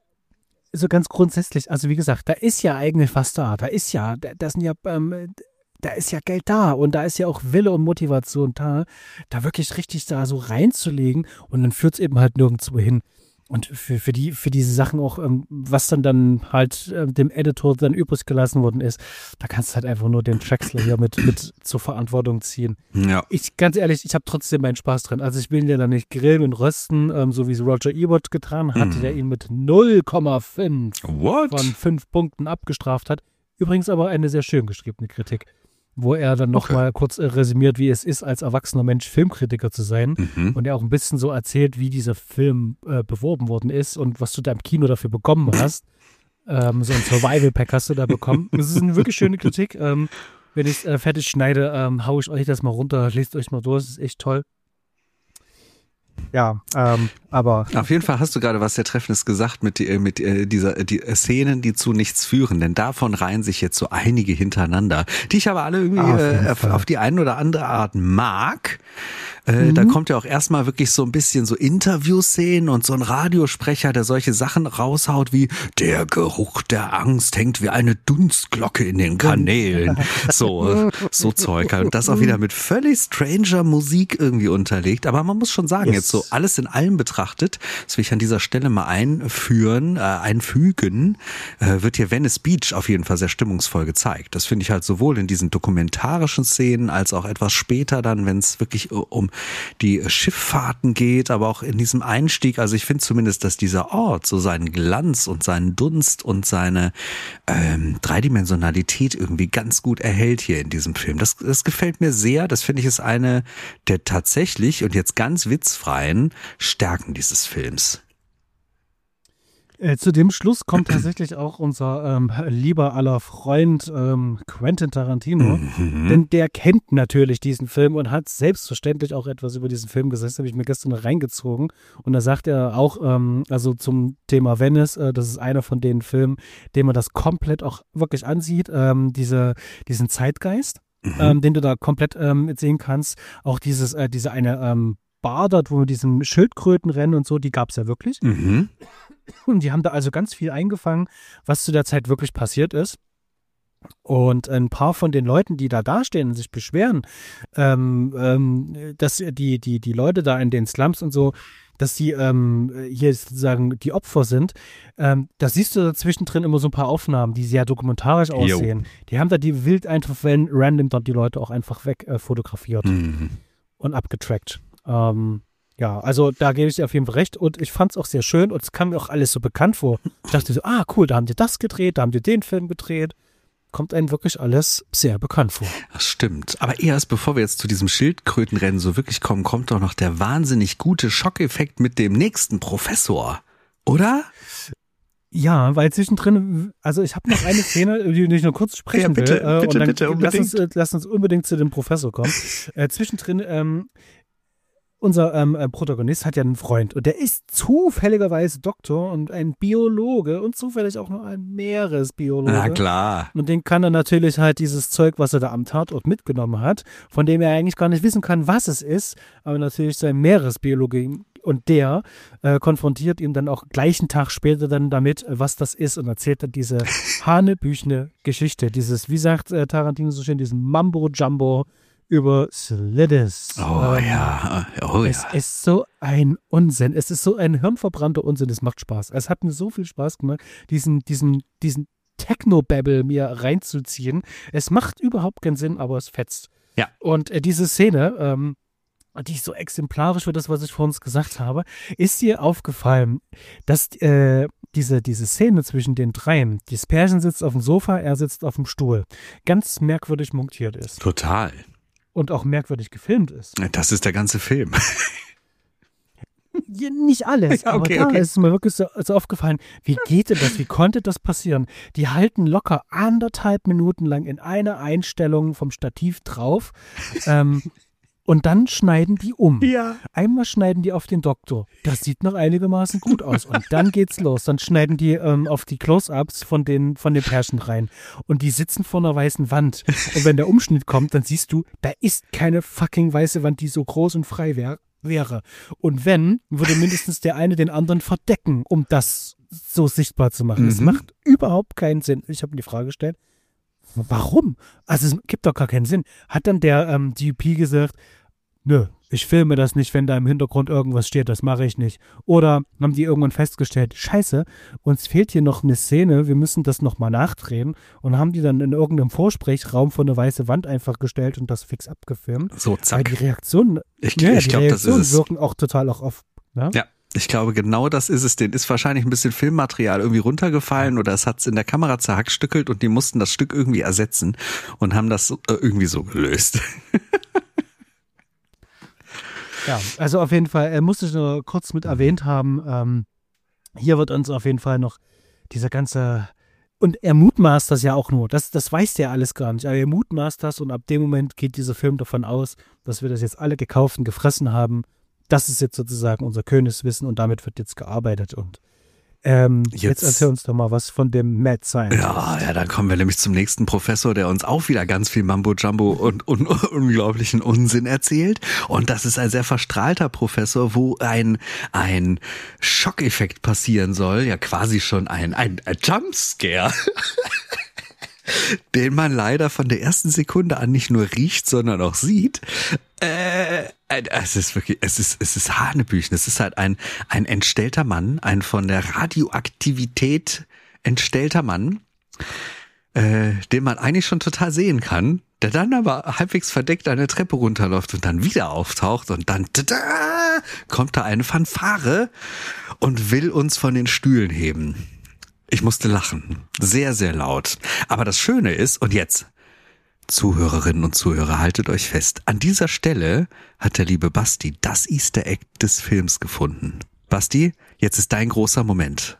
so ganz grundsätzlich, also wie gesagt, da ist ja eigentlich was da. Da sind ja da ist ja Geld da und da ist ja auch Wille und Motivation da wirklich richtig da so reinzulegen und dann führt es eben halt nirgendwo hin. Und für diese Sachen auch, was dann halt dem Editor dann übrig gelassen worden ist, da kannst du halt einfach nur den Traxler hier mit zur Verantwortung ziehen. Ja. Ganz ehrlich, ich habe trotzdem meinen Spaß dran. Also ich will den da nicht grillen und rösten, so wie es Roger Ebert getan hat, der ihn mit 0,5 von 5 Punkten abgestraft hat. Übrigens aber eine sehr schön geschriebene Kritik, wo er dann nochmal kurz resümiert, wie es ist, als erwachsener Mensch Filmkritiker zu sein. Und er auch ein bisschen so erzählt, wie dieser Film beworben worden ist und was du da im Kino dafür bekommen hast. So ein Survival-Pack hast du da bekommen. Das ist eine wirklich schöne Kritik. Wenn ich es fertig schneide, haue ich euch das mal runter, lest euch mal durch, das ist echt toll. Ja, aber... Auf jeden Fall hast du gerade was sehr Treffendes gesagt mit dieser Szenen, die zu nichts führen. Denn davon reihen sich jetzt so einige hintereinander, die ich aber alle irgendwie auf die eine oder andere Art mag. Da kommt ja auch erstmal wirklich so ein bisschen so Interviewszenen und so ein Radiosprecher, der solche Sachen raushaut wie der Geruch der Angst hängt wie eine Dunstglocke in den Kanälen. So Zeug. Und das auch wieder mit völlig stranger Musik irgendwie unterlegt. Aber man muss schon sagen, jetzt so alles in allem betrachtet, das will ich an dieser Stelle mal einfügen, wird hier Venice Beach auf jeden Fall sehr stimmungsvoll gezeigt. Das finde ich halt sowohl in diesen dokumentarischen Szenen als auch etwas später dann, wenn es wirklich um die Schifffahrten geht, aber auch in diesem Einstieg. Also ich finde zumindest, dass dieser Ort so seinen Glanz und seinen Dunst und seine Dreidimensionalität irgendwie ganz gut erhält hier in diesem Film. Das gefällt mir sehr. Das finde ich ist eine der tatsächlich und jetzt ganz witzfreien Stärken dieses Films. Zu dem Schluss kommt tatsächlich auch unser lieber aller Freund Quentin Tarantino, denn der kennt natürlich diesen Film und hat selbstverständlich auch etwas über diesen Film gesagt. Das habe ich mir gestern reingezogen und da sagt er auch, also zum Thema Venice, das ist einer von den Filmen, den man das komplett auch wirklich ansieht, diesen Zeitgeist, den du da komplett sehen kannst, auch diese eine Bar dort, wo mit diesem Schildkrötenrennen und so, die gab es ja wirklich. Und die haben da also ganz viel eingefangen, was zu der Zeit wirklich passiert ist. Und ein paar von den Leuten, die da dastehen und sich beschweren, dass die Leute da in den Slums und so, dass sie hier sozusagen die Opfer sind, da siehst du zwischendrin immer so ein paar Aufnahmen, die sehr dokumentarisch aussehen. Die haben da die wild einfach, wenn random dort die Leute auch einfach weg fotografiert und abgetrackt. Ja, also da gebe ich dir auf jeden Fall recht und ich fand es auch sehr schön und es kam mir auch alles so bekannt vor. Ich dachte so, cool, da haben die das gedreht, da haben die den Film gedreht. Kommt einem wirklich alles sehr bekannt vor. Das stimmt. Aber erst bevor wir jetzt zu diesem Schildkrötenrennen so wirklich kommen, kommt doch noch der wahnsinnig gute Schockeffekt mit dem nächsten Professor, oder? Ja, weil zwischendrin, also ich habe noch eine Szene, über die ich nur kurz sprechen will. Bitte, unbedingt. Lass uns unbedingt zu dem Professor kommen. Zwischendrin, unser Protagonist hat ja einen Freund und der ist zufälligerweise Doktor und ein Biologe und zufällig auch noch ein Meeresbiologe. Na klar. Und den kann er natürlich halt dieses Zeug, was er da am Tatort mitgenommen hat, von dem er eigentlich gar nicht wissen kann, was es ist, aber natürlich sein Meeresbiologe und der konfrontiert ihn dann auch gleichen Tag später dann damit, was das ist und erzählt dann diese hanebüchene Geschichte, dieses, wie sagt Tarantino so schön, diesen Mambo-Jumbo über Slidis. Es ist so ein Unsinn. Es ist so ein hirnverbrannter Unsinn. Es macht Spaß. Es hat mir so viel Spaß gemacht, diesen Techno-Babble mir reinzuziehen. Es macht überhaupt keinen Sinn, aber es fetzt. Ja. Und diese Szene, die ist so exemplarisch für das, was ich vor uns gesagt habe, ist dir aufgefallen, dass diese Szene zwischen den dreien, das Pärchen sitzt auf dem Sofa, er sitzt auf dem Stuhl, ganz merkwürdig montiert ist. Total. Und auch merkwürdig gefilmt ist. Das ist der ganze Film. Ja, nicht alles, ja, aber da ist mir wirklich so aufgefallen, wie geht denn das, wie konnte das passieren? Die halten locker 1,5 Minuten lang in einer Einstellung vom Stativ drauf und dann schneiden die um. Ja. Einmal schneiden die auf den Doktor. Das sieht noch einigermaßen gut aus. Und dann geht's los. Dann schneiden die auf die Close-Ups von den Pärchen rein. Und die sitzen vor einer weißen Wand. Und wenn der Umschnitt kommt, dann siehst du, da ist keine fucking weiße Wand, die so groß und frei wäre. Und wenn, würde mindestens der eine den anderen verdecken, um das so sichtbar zu machen. Es macht überhaupt keinen Sinn. Ich habe mir die Frage gestellt, Warum? Also es gibt doch gar keinen Sinn. Hat dann der DP gesagt, nö, ich filme das nicht, wenn da im Hintergrund irgendwas steht, das mache ich nicht. Oder haben die irgendwann festgestellt, scheiße, uns fehlt hier noch eine Szene, wir müssen das nochmal nachdrehen und haben die dann in irgendeinem Vorsprechraum vor eine weiße Wand einfach gestellt und das fix abgefilmt. So, zack. Weil die Reaktionen, Ich glaube, das ist es. wirken auch total auch oft. Ne? Ja. Ich glaube, genau das ist es. Denen ist wahrscheinlich ein bisschen Filmmaterial irgendwie runtergefallen oder es hat es in der Kamera zerhackstückelt und die mussten das Stück irgendwie ersetzen und haben das irgendwie so gelöst. Ja, also auf jeden Fall musste ich nur kurz mit erwähnt haben, hier wird uns auf jeden Fall noch dieser ganze, und er mutmaßt das ja auch nur, das weiß der alles gar nicht, aber er mutmaßt das und ab dem Moment geht dieser Film davon aus, dass wir das jetzt alle gekauft und gefressen haben. Das ist jetzt sozusagen unser Königswissen und damit wird jetzt gearbeitet und jetzt erzähl uns doch mal was von dem Mad Scientist. Ja, dann kommen wir nämlich zum nächsten Professor, der uns auch wieder ganz viel Mambo-Jumbo und unglaublichen Unsinn erzählt. Und das ist ein sehr verstrahlter Professor, wo ein Schockeffekt passieren soll. Ja, quasi schon ein Jumpscare. Den man leider von der ersten Sekunde an nicht nur riecht, sondern auch sieht. Es ist wirklich, es ist Hanebüchen. Es ist halt ein entstellter Mann, ein von der Radioaktivität entstellter Mann, den man eigentlich schon total sehen kann, der dann aber halbwegs verdeckt eine Treppe runterläuft und dann wieder auftaucht und dann kommt da eine Fanfare und will uns von den Stühlen heben. Ich musste lachen. Sehr, sehr laut. Aber das Schöne ist, und jetzt, Zuhörerinnen und Zuhörer, haltet euch fest. An dieser Stelle hat der liebe Basti das Easter Egg des Films gefunden. Basti, jetzt ist dein großer Moment.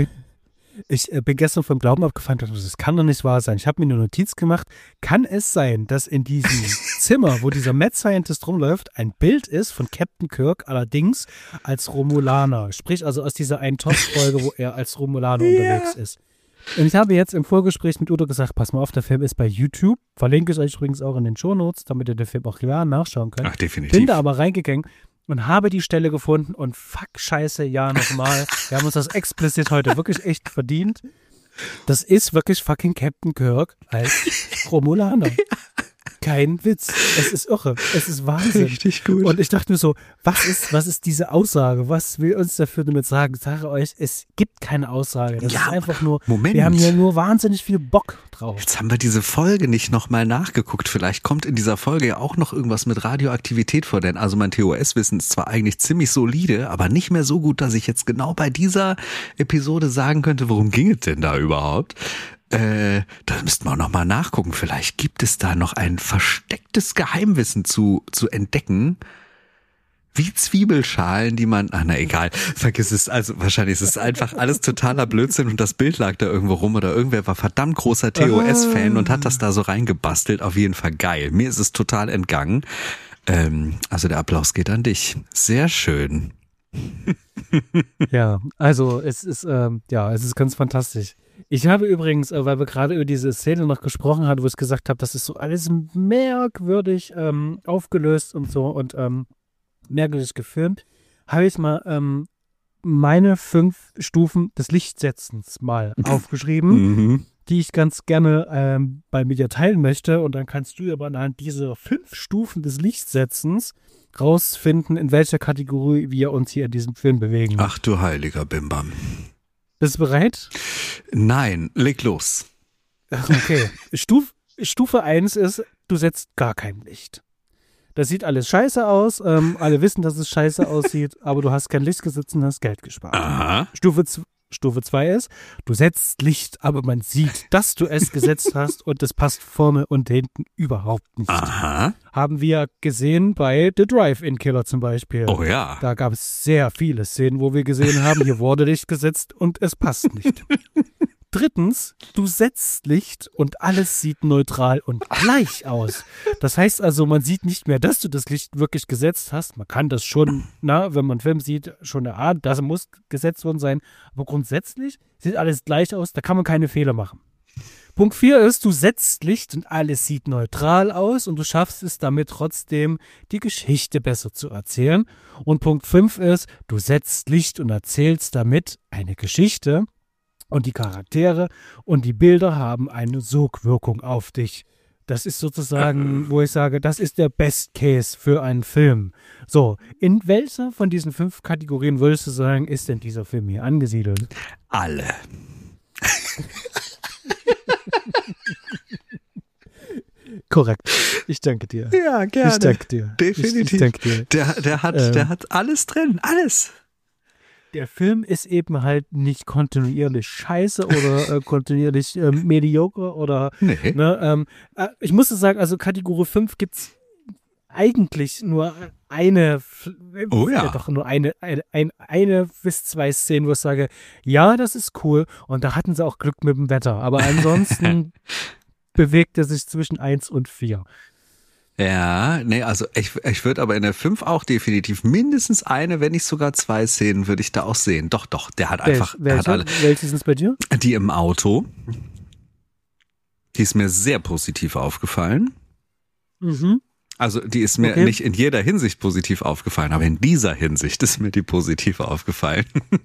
Ich bin gestern vom Glauben abgefallen, das kann doch nicht wahr sein. Ich habe mir eine Notiz gemacht. Kann es sein, dass in diesem Zimmer, wo dieser Mad Scientist rumläuft, ein Bild ist von Captain Kirk, allerdings als Romulaner. Sprich also aus dieser einen TOS-Folge, wo er als Romulaner unterwegs ist. Und ich habe jetzt im Vorgespräch mit Udo gesagt, pass mal auf, der Film ist bei YouTube. Verlinke ich euch übrigens auch in den Shownotes, damit ihr den Film auch klar nachschauen könnt. Ach, definitiv. Bin da aber reingegangen und habe die Stelle gefunden und fuck, scheiße, ja, nochmal. Wir haben uns das explizit heute wirklich echt verdient. Das ist wirklich fucking Captain Kirk als Romulaner. Kein Witz. Es ist irre. Es ist Wahnsinn. Richtig gut. Und ich dachte mir so, was ist diese Aussage? Was will uns dafür damit sagen? Ich sage euch, es gibt keine Aussage. Das ist einfach nur, Moment. Wir haben hier nur wahnsinnig viel Bock drauf. Jetzt haben wir diese Folge nicht nochmal nachgeguckt. Vielleicht kommt in dieser Folge ja auch noch irgendwas mit Radioaktivität vor, denn also mein TOS-Wissen ist zwar eigentlich ziemlich solide, aber nicht mehr so gut, dass ich jetzt genau bei dieser Episode sagen könnte, worum ging es denn da überhaupt? Da müssten wir auch noch mal nachgucken. Vielleicht gibt es da noch ein verstecktes Geheimwissen zu entdecken. Wie Zwiebelschalen, die man, egal, vergiss es, also wahrscheinlich ist es einfach alles totaler Blödsinn und das Bild lag da irgendwo rum oder irgendwer war verdammt großer TOS-Fan und hat das da so reingebastelt. Auf jeden Fall geil. Mir ist es total entgangen. Also der Applaus geht an dich. Sehr schön. Ja, also es ist ganz fantastisch. Ich habe übrigens, weil wir gerade über diese Szene noch gesprochen haben, wo ich gesagt habe, das ist so alles merkwürdig aufgelöst und so und merkwürdig gefilmt, habe ich mal meine 5 Stufen des Lichtsetzens mal aufgeschrieben, die ich ganz gerne bei mir teilen möchte und dann kannst du aber anhand dieser 5 Stufen des Lichtsetzens rausfinden, in welcher Kategorie wir uns hier in diesem Film bewegen. Ach du heiliger Bimbam. Bist du bereit? Nein, leg los. Okay. Stufe 1 ist, du setzt gar kein Licht. Das sieht alles scheiße aus, alle wissen, dass es scheiße aussieht, aber du hast kein Licht gesetzt und hast Geld gespart. Aha. Stufe 2 ist, du setzt Licht, aber man sieht, dass du es gesetzt hast und es passt vorne und hinten überhaupt nicht. Aha. Haben wir gesehen bei The Drive-In-Killer zum Beispiel. Oh ja. Da gab es sehr viele Szenen, wo wir gesehen haben, hier wurde Licht gesetzt und es passt nicht. Drittens, du setzt Licht und alles sieht neutral und gleich aus. Das heißt also, man sieht nicht mehr, dass du das Licht wirklich gesetzt hast. Man kann das schon, wenn man einen Film sieht, schon erahnen, das muss gesetzt worden sein. Aber grundsätzlich sieht alles gleich aus, da kann man keine Fehler machen. Punkt 4 ist, du setzt Licht und alles sieht neutral aus und du schaffst es damit trotzdem, die Geschichte besser zu erzählen. Und Punkt 5 ist, du setzt Licht und erzählst damit eine Geschichte, Und die Charaktere und die Bilder haben eine Sogwirkung auf dich. Das ist sozusagen, wo ich sage, das ist der Best Case für einen Film. So, in welcher von diesen 5 Kategorien würdest du sagen, ist denn dieser Film hier angesiedelt? Alle. Korrekt. Ich danke dir. Ja, gerne. Ich danke dir. Definitiv. Ich danke dir. Der hat alles drin. Alles. Der Film ist eben halt nicht kontinuierlich scheiße oder kontinuierlich mediocre oder Nee. ne, ich muss sagen, also Kategorie 5 gibt's eigentlich nur eine, Oh ja. doch nur eine bis 2 Szenen, wo ich sage, ja, das ist cool und da hatten sie auch Glück mit dem Wetter, aber ansonsten bewegt er sich zwischen 1 und 4. Ja, nee, also ich würde aber in der 5 auch definitiv mindestens eine, wenn nicht sogar 2 Szenen würde ich da auch sehen. Doch, der hat einfach, der hat alle. Welche sind es bei dir? Die im Auto, die ist mir sehr positiv aufgefallen. Mhm. Also die ist mir nicht in jeder Hinsicht positiv aufgefallen, aber in dieser Hinsicht ist mir die positiv aufgefallen.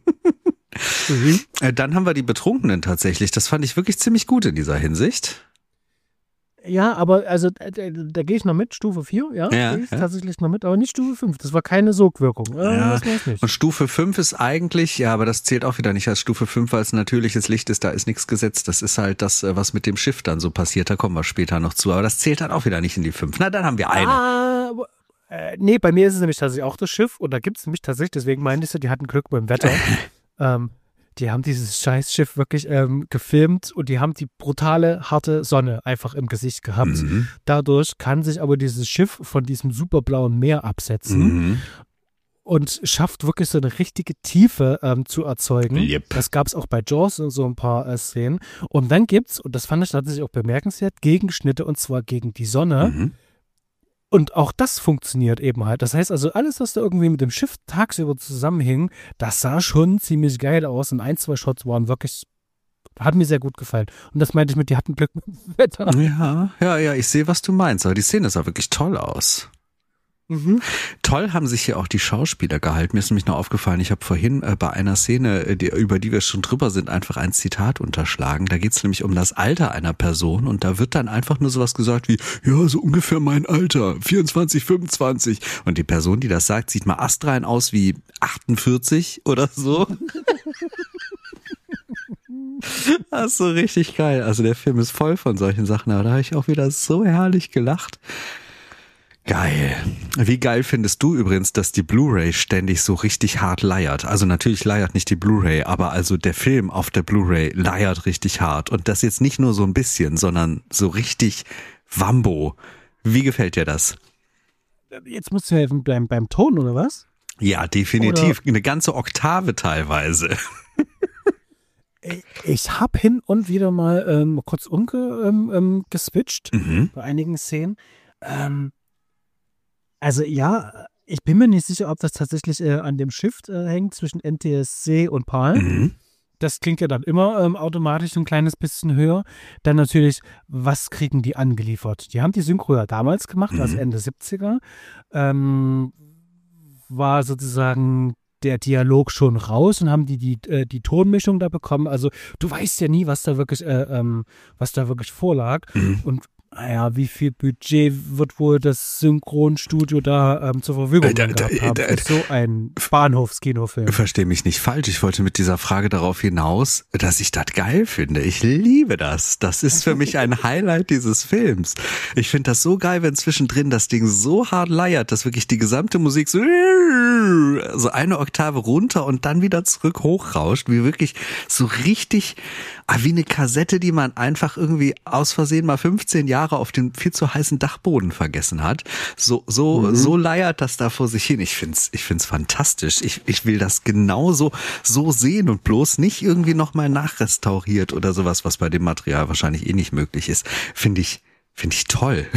Mhm. Dann haben wir die Betrunkenen tatsächlich. Das fand ich wirklich ziemlich gut in dieser Hinsicht. Ja, aber also da gehe ich noch mit, Stufe 4, ja, gehe ich tatsächlich noch mit, aber nicht Stufe 5, das war keine Sogwirkung. Das weiß nicht. Und Stufe 5 ist eigentlich, ja, aber das zählt auch wieder nicht als Stufe 5, weil es natürliches Licht ist, da ist nichts gesetzt. Das ist halt das, was mit dem Schiff dann so passiert, da kommen wir später noch zu, aber das zählt dann auch wieder nicht in die 5. Na, dann haben wir eine. Nee, bei mir ist es nämlich tatsächlich auch das Schiff und da gibt es nämlich tatsächlich, deswegen meinte ich so, die hatten Glück beim Wetter. Die haben dieses Scheißschiff wirklich gefilmt und die haben die brutale, harte Sonne einfach im Gesicht gehabt. Mhm. Dadurch kann sich aber dieses Schiff von diesem superblauen Meer absetzen und schafft wirklich so eine richtige Tiefe zu erzeugen. Yep. Das gab es auch bei Jaws und so ein paar Szenen. Und dann gibt's, und das fand ich tatsächlich auch bemerkenswert, Gegenschnitte und zwar gegen die Sonne. Mhm. Und auch das funktioniert eben halt. Das heißt also, alles, was da irgendwie mit dem Schiff tagsüber zusammenhing, das sah schon ziemlich geil aus. Und 1, 2 Shots waren wirklich, hat mir sehr gut gefallen. Und das meinte ich mit, die hatten Glück mit dem Wetter. Ja, ich sehe, was du meinst. Aber die Szene sah wirklich toll aus. Mhm. Toll haben sich hier auch die Schauspieler gehalten. Mir ist nämlich noch aufgefallen, ich habe vorhin bei einer Szene, über die wir schon drüber sind, einfach ein Zitat unterschlagen. Da geht es nämlich um das Alter einer Person und da wird dann einfach nur sowas gesagt wie, ja, so ungefähr mein Alter, 24, 25. Und die Person, die das sagt, sieht mal astrein aus wie 48 oder so. Das ist so richtig geil. Also der Film ist voll von solchen Sachen, aber da habe ich auch wieder so herrlich gelacht. Geil. Wie geil findest du übrigens, dass die Blu-ray ständig so richtig hart leiert? Also natürlich leiert nicht die Blu-ray, aber also der Film auf der Blu-ray leiert richtig hart. Und das jetzt nicht nur so ein bisschen, sondern so richtig Wambo. Wie gefällt dir das? Jetzt musst du helfen beim Ton, oder was? Ja, definitiv. Eine ganze Oktave teilweise. Ich habe hin und wieder mal kurz geswitcht bei einigen Szenen. Also ja, ich bin mir nicht sicher, ob das tatsächlich an dem Shift hängt zwischen NTSC und PAL. Mhm. Das klingt ja dann immer automatisch ein kleines bisschen höher. Dann natürlich, was kriegen die angeliefert? Die haben die Synchro ja damals gemacht, also Ende 70er. War sozusagen der Dialog schon raus und haben die Tonmischung da bekommen. Also du weißt ja nie, was da wirklich vorlag. Und naja, wie viel Budget wird wohl das Synchronstudio da zur Verfügung gehabt haben für so einen Bahnhofskinofilm? Versteh mich nicht falsch. Ich wollte mit dieser Frage darauf hinaus, dass ich das geil finde. Ich liebe das. Das ist für mich ein Highlight dieses Films. Ich finde das so geil, wenn zwischendrin das Ding so hart leiert, dass wirklich die gesamte Musik so eine Oktave runter und dann wieder zurück hochrauscht, wie wirklich so richtig, wie eine Kassette, die man einfach irgendwie aus Versehen mal 15 Jahre auf dem viel zu heißen Dachboden vergessen hat. So leiert das da vor sich hin. Ich find's fantastisch. Ich will das genauso so sehen und bloß nicht irgendwie nochmal nachrestauriert oder sowas, was bei dem Material wahrscheinlich eh nicht möglich ist. Finde ich toll.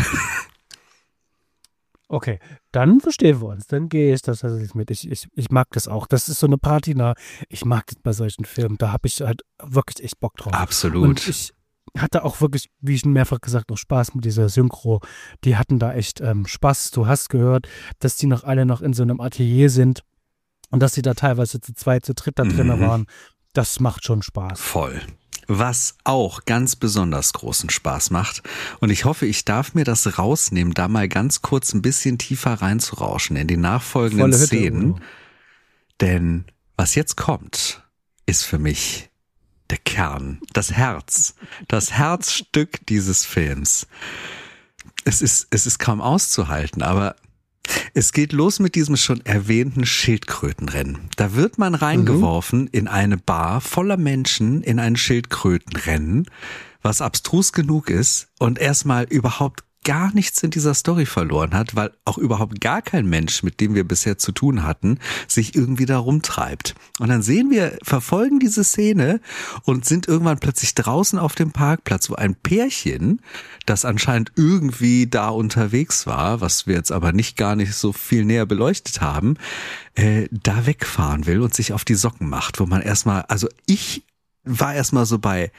Okay, dann verstehen wir uns. Dann gehe ich das tatsächlich mit. Ich mag das auch. Das ist so eine Patina. Ich mag das bei solchen Filmen. Da habe ich halt wirklich echt Bock drauf. Absolut. Und ich hatte auch wirklich, wie ich schon mehrfach gesagt, noch Spaß mit dieser Synchro. Die hatten da echt Spaß. Du hast gehört, dass die alle noch in so einem Atelier sind und dass sie da teilweise zu zweit, zu dritt da drin waren. Das macht schon Spaß. Voll. Was auch ganz besonders großen Spaß macht, und ich hoffe, ich darf mir das rausnehmen, da mal ganz kurz ein bisschen tiefer reinzurauschen in die nachfolgenden Szenen. Denn was jetzt kommt, ist für mich der Kern, das Herzstück dieses Films. Es ist kaum auszuhalten, aber es geht los mit diesem schon erwähnten Schildkrötenrennen. Da wird man reingeworfen in eine Bar voller Menschen in ein Schildkrötenrennen, was abstrus genug ist und erstmal überhaupt gar nichts in dieser Story verloren hat, weil auch überhaupt gar kein Mensch, mit dem wir bisher zu tun hatten, sich irgendwie da rumtreibt. Und dann verfolgen diese Szene und sind irgendwann plötzlich draußen auf dem Parkplatz, wo ein Pärchen, das anscheinend irgendwie da unterwegs war, was wir jetzt aber gar nicht so viel näher beleuchtet haben, da wegfahren will und sich auf die Socken macht, wo man ich war erstmal so bei,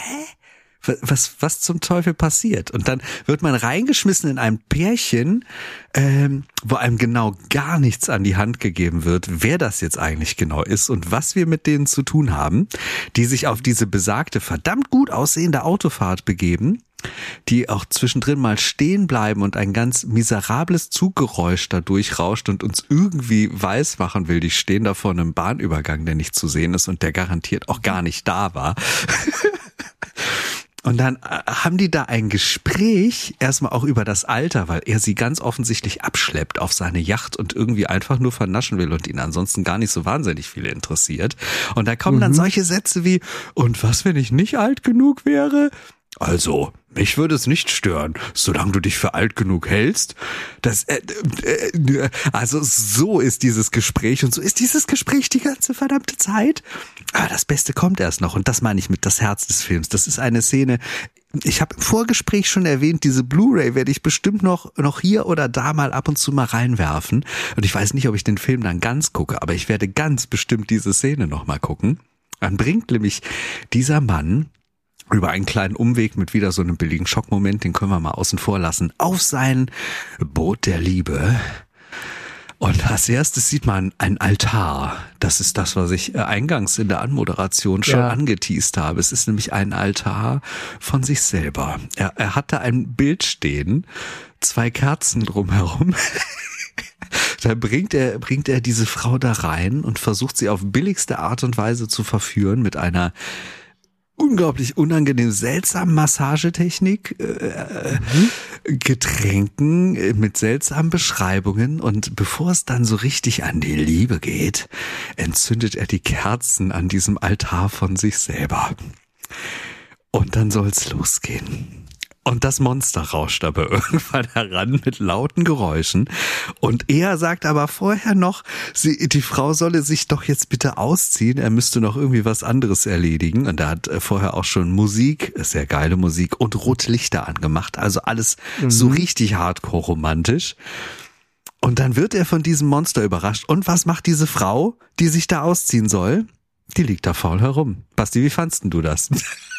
was zum Teufel passiert? Und dann wird man reingeschmissen in ein Pärchen, wo einem genau gar nichts an die Hand gegeben wird, wer das jetzt eigentlich genau ist und was wir mit denen zu tun haben, die sich auf diese besagte, verdammt gut aussehende Autofahrt begeben, die auch zwischendrin mal stehen bleiben und ein ganz miserables Zuggeräusch da durchrauscht und uns irgendwie weismachen will, die stehen da vor einem Bahnübergang, der nicht zu sehen ist und der garantiert auch gar nicht da war. Und dann haben die da ein Gespräch, erstmal auch über das Alter, weil er sie ganz offensichtlich abschleppt auf seine Yacht und irgendwie einfach nur vernaschen will und ihn ansonsten gar nicht so wahnsinnig viel interessiert. Und da kommen dann solche Sätze wie, und was, wenn ich nicht alt genug wäre? Also, mich würde es nicht stören, solange du dich für alt genug hältst. Also so ist dieses Gespräch und so ist dieses Gespräch die ganze verdammte Zeit. Aber das Beste kommt erst noch und das meine ich mit das Herz des Films. Das ist eine Szene, ich habe im Vorgespräch schon erwähnt, diese Blu-ray werde ich bestimmt noch hier oder da mal ab und zu mal reinwerfen. Und ich weiß nicht, ob ich den Film dann ganz gucke, aber ich werde ganz bestimmt diese Szene noch mal gucken. Dann bringt nämlich dieser Mann über einen kleinen Umweg mit wieder so einem billigen Schockmoment, den können wir mal außen vor lassen, auf sein Boot der Liebe. Und als erstes sieht man einen Altar. Das ist das, was ich eingangs in der Anmoderation schon angeteast habe. Es ist nämlich ein Altar von sich selber. Er hat da ein Bild stehen, 2 Kerzen drumherum. Da bringt er diese Frau da rein und versucht sie auf billigste Art und Weise zu verführen mit einer unglaublich unangenehm seltsamen Massagetechnik, Getränken mit seltsamen Beschreibungen und bevor es dann so richtig an die Liebe geht, entzündet er die Kerzen an diesem Altar von sich selber. Und dann soll's losgehen. Und das Monster rauscht aber irgendwann heran mit lauten Geräuschen. Und er sagt aber vorher noch, die Frau solle sich doch jetzt bitte ausziehen. Er müsste noch irgendwie was anderes erledigen. Und er hat vorher auch schon Musik, sehr geile Musik und Rotlichter angemacht. Also alles so richtig hardcore romantisch. Und dann wird er von diesem Monster überrascht. Und was macht diese Frau, die sich da ausziehen soll? Die liegt da faul herum. Basti, wie fandst denn du das?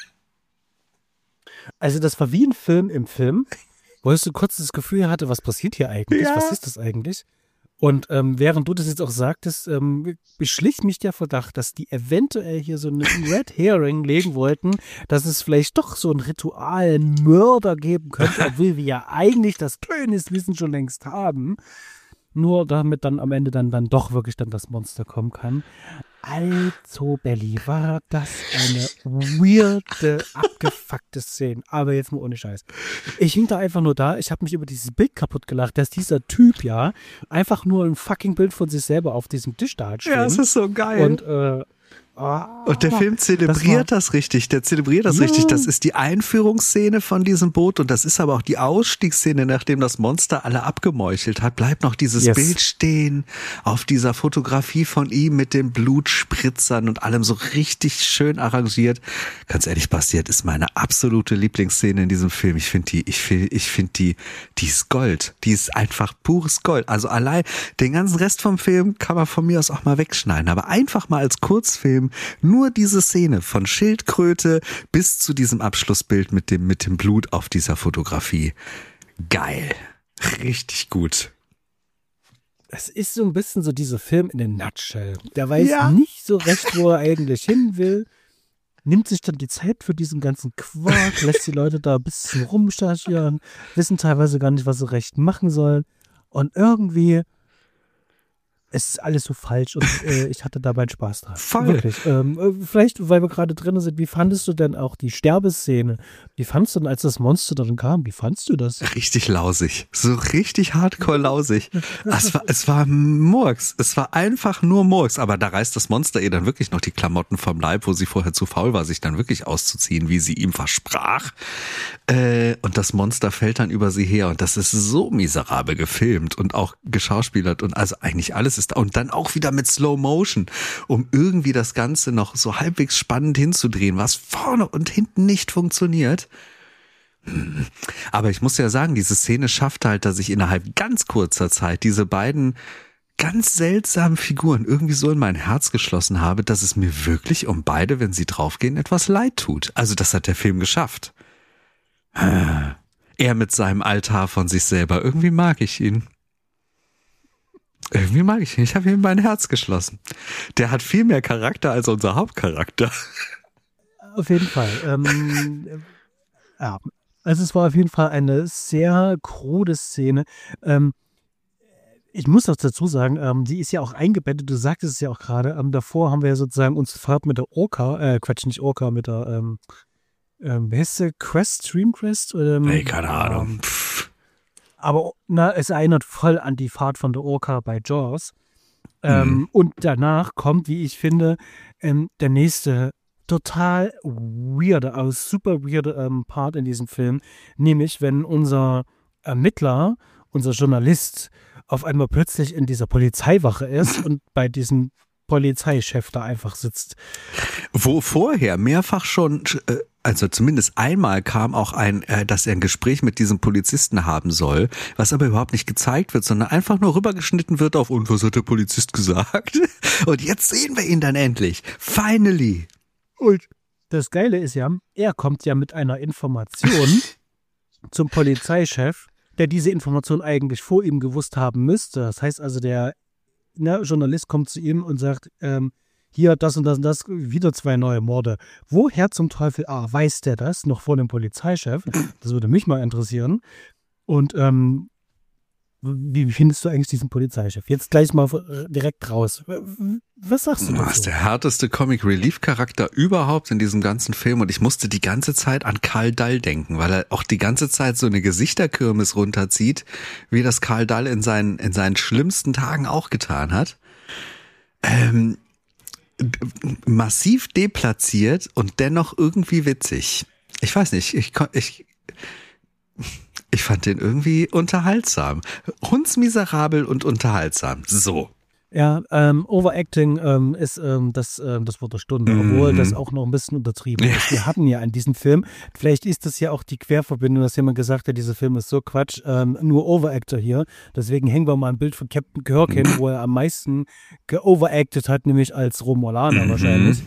Also das war wie ein Film im Film, wo ich so kurz das Gefühl hatte, was passiert hier eigentlich? Ja. Was ist das eigentlich? Und während du das jetzt auch sagtest, beschlich mich der Verdacht, dass die eventuell hier so einen Red Herring legen wollten, dass es vielleicht doch so ein Ritualmörder geben könnte, obwohl wir ja eigentlich das Königswissen schon längst haben. Nur damit dann am Ende dann doch wirklich dann das Monster kommen kann. Also, Belly, war das eine weirde, abgefuckte Szene. Aber jetzt mal ohne Scheiß. Ich hing da einfach nur da, ich habe mich über dieses Bild kaputt gelacht, dass dieser Typ ja einfach nur ein fucking Bild von sich selber auf diesem Tisch da hat stehen. Ja, das ist so geil. Und der Film zelebriert das richtig. Der zelebriert das richtig. Das ist die Einführungsszene von diesem Boot und das ist aber auch die Ausstiegsszene, nachdem das Monster alle abgemeuchelt hat. Bleibt noch dieses Bild stehen auf dieser Fotografie von ihm mit den Blutspritzern und allem so richtig schön arrangiert. Ganz ehrlich, Basti, das ist meine absolute Lieblingsszene in diesem Film. Ich finde die ist Gold. Die ist einfach pures Gold. Also allein den ganzen Rest vom Film kann man von mir aus auch mal wegschneiden. Aber einfach mal als Kurzfilm nur diese Szene von Schildkröte bis zu diesem Abschlussbild mit dem Blut auf dieser Fotografie. Geil. Richtig gut. es ist so ein bisschen so dieser Film in a nutshell. Der weiß nicht so recht, wo er eigentlich hin will, nimmt sich dann die Zeit für diesen ganzen Quark, lässt die Leute da ein bisschen rumstarchieren, wissen teilweise gar nicht, was sie recht machen sollen. Und irgendwie es ist alles so falsch und ich hatte da meinen Spaß dran. Voll. Wirklich. Vielleicht, weil wir gerade drin sind, wie fandest du denn auch die Sterbeszene? Wie fandest du denn, als das Monster dann kam? Wie fandest du das? Richtig lausig. So richtig hardcore lausig. Es war Murks. Es war einfach nur Murks. Aber da reißt das Monster ihr dann wirklich noch die Klamotten vom Leib, wo sie vorher zu faul war, sich dann wirklich auszuziehen, wie sie ihm versprach. Und das Monster fällt dann über sie her. Und das ist so miserabel gefilmt und auch geschauspielert. Und also eigentlich alles ist da. Und dann auch wieder mit Slow Motion, um irgendwie das Ganze noch so halbwegs spannend hinzudrehen, was vorne und hinten nicht funktioniert. Aber ich muss ja sagen, diese Szene schafft halt, dass ich innerhalb ganz kurzer Zeit diese beiden ganz seltsamen Figuren irgendwie so in mein Herz geschlossen habe, dass es mir wirklich um beide, wenn sie draufgehen, etwas leid tut. Also das hat der Film geschafft. Er mit seinem Altar von sich selber. Irgendwie mag ich ihn. Ich habe ihm mein Herz geschlossen. Der hat viel mehr Charakter als unser Hauptcharakter. Auf jeden Fall. Ja, also es war auf jeden Fall eine sehr krude Szene. Ich muss auch dazu sagen, die ist ja auch eingebettet, du sagtest es ja auch gerade, davor haben wir ja sozusagen uns gefragt mit der Orca, nicht Orca, mit der, wie heißt sie, Stream Quest? Nee, keine Ahnung. Aber es erinnert voll an die Fahrt von der Orca bei Jaws. Und danach kommt, wie ich finde, der nächste total super weirde Part in diesem Film. Nämlich, wenn unser Ermittler, unser Journalist auf einmal plötzlich in dieser Polizeiwache ist und bei diesem Polizeichef da einfach sitzt. Wo vorher mehrfach schon, also zumindest einmal kam auch dass er ein Gespräch mit diesem Polizisten haben soll, was aber überhaupt nicht gezeigt wird, sondern einfach nur rübergeschnitten wird auf, und was hat der Polizist gesagt? Und jetzt sehen wir ihn dann endlich. Finally. Und das Geile ist ja, er kommt ja mit einer Information zum Polizeichef, der diese Information eigentlich vor ihm gewusst haben müsste. Das heißt also, der Journalist kommt zu ihm und sagt, hier, das und das und das, wieder 2 neue Morde. Woher zum Teufel weiß der das noch vor dem Polizeichef? Das würde mich mal interessieren. Und wie findest du eigentlich diesen Polizeichef? Jetzt gleich mal direkt raus. Was sagst du dazu? Das ist der härteste Comic-Relief-Charakter überhaupt in diesem ganzen Film. Und ich musste die ganze Zeit an Karl Dall denken, weil er auch die ganze Zeit so eine Gesichterkirmes runterzieht, wie das Karl Dall in seinen schlimmsten Tagen auch getan hat. Massiv deplatziert und dennoch irgendwie witzig. Ich weiß nicht, ich fand den irgendwie unterhaltsam. Hundsmiserabel und unterhaltsam. So. Ja, Overacting ist das Wort der Stunde, obwohl das auch noch ein bisschen untertrieben ist. Wir hatten ja an diesem Film, vielleicht ist das ja auch die Querverbindung, dass jemand gesagt hat, dieser Film ist so Quatsch, nur Overactor hier. Deswegen hängen wir mal ein Bild von Captain Kirk hin, wo er am meisten geoveracted hat, nämlich als Romulaner wahrscheinlich.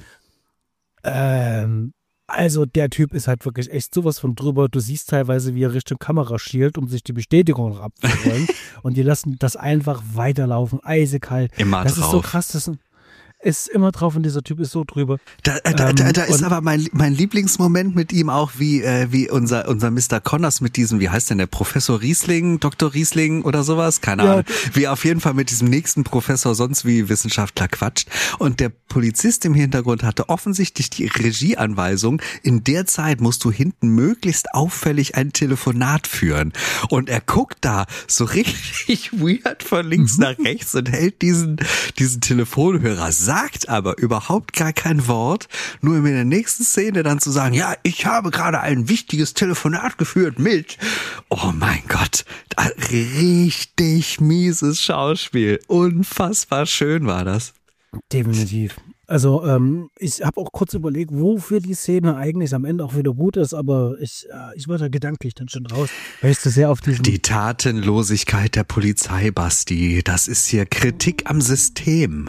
Also der Typ ist halt wirklich echt sowas von drüber. Du siehst teilweise, wie er Richtung Kamera schielt, um sich die Bestätigung noch abzuholen. Und die lassen das einfach weiterlaufen, eisekalt. Immer das drauf. Ist so krass, das ist immer drauf und dieser Typ ist so drüber. Da ist aber mein Lieblingsmoment mit ihm auch, wie unser Mr. Connors mit diesem, wie heißt denn der, Professor Riesling, Dr. Riesling oder sowas, keine Ahnung, wie auf jeden Fall mit diesem nächsten Professor sonst wie Wissenschaftler quatscht. Und der Polizist im Hintergrund hatte offensichtlich die Regieanweisung, in der Zeit musst du hinten möglichst auffällig ein Telefonat führen. Und er guckt da so richtig weird von links nach rechts und hält diesen Telefonhörer, sagt aber überhaupt gar kein Wort, nur in der nächsten Szene dann zu sagen, ja, ich habe gerade ein wichtiges Telefonat geführt mit, oh mein Gott, richtig mieses Schauspiel, unfassbar schön war das. Definitiv. Also ich habe auch kurz überlegt, wofür die Szene eigentlich am Ende auch wieder gut ist, aber ich war da gedanklich dann schon raus, weil ich das sehr auf diesen... Die Tatenlosigkeit der Polizei, Basti, das ist hier Kritik am System.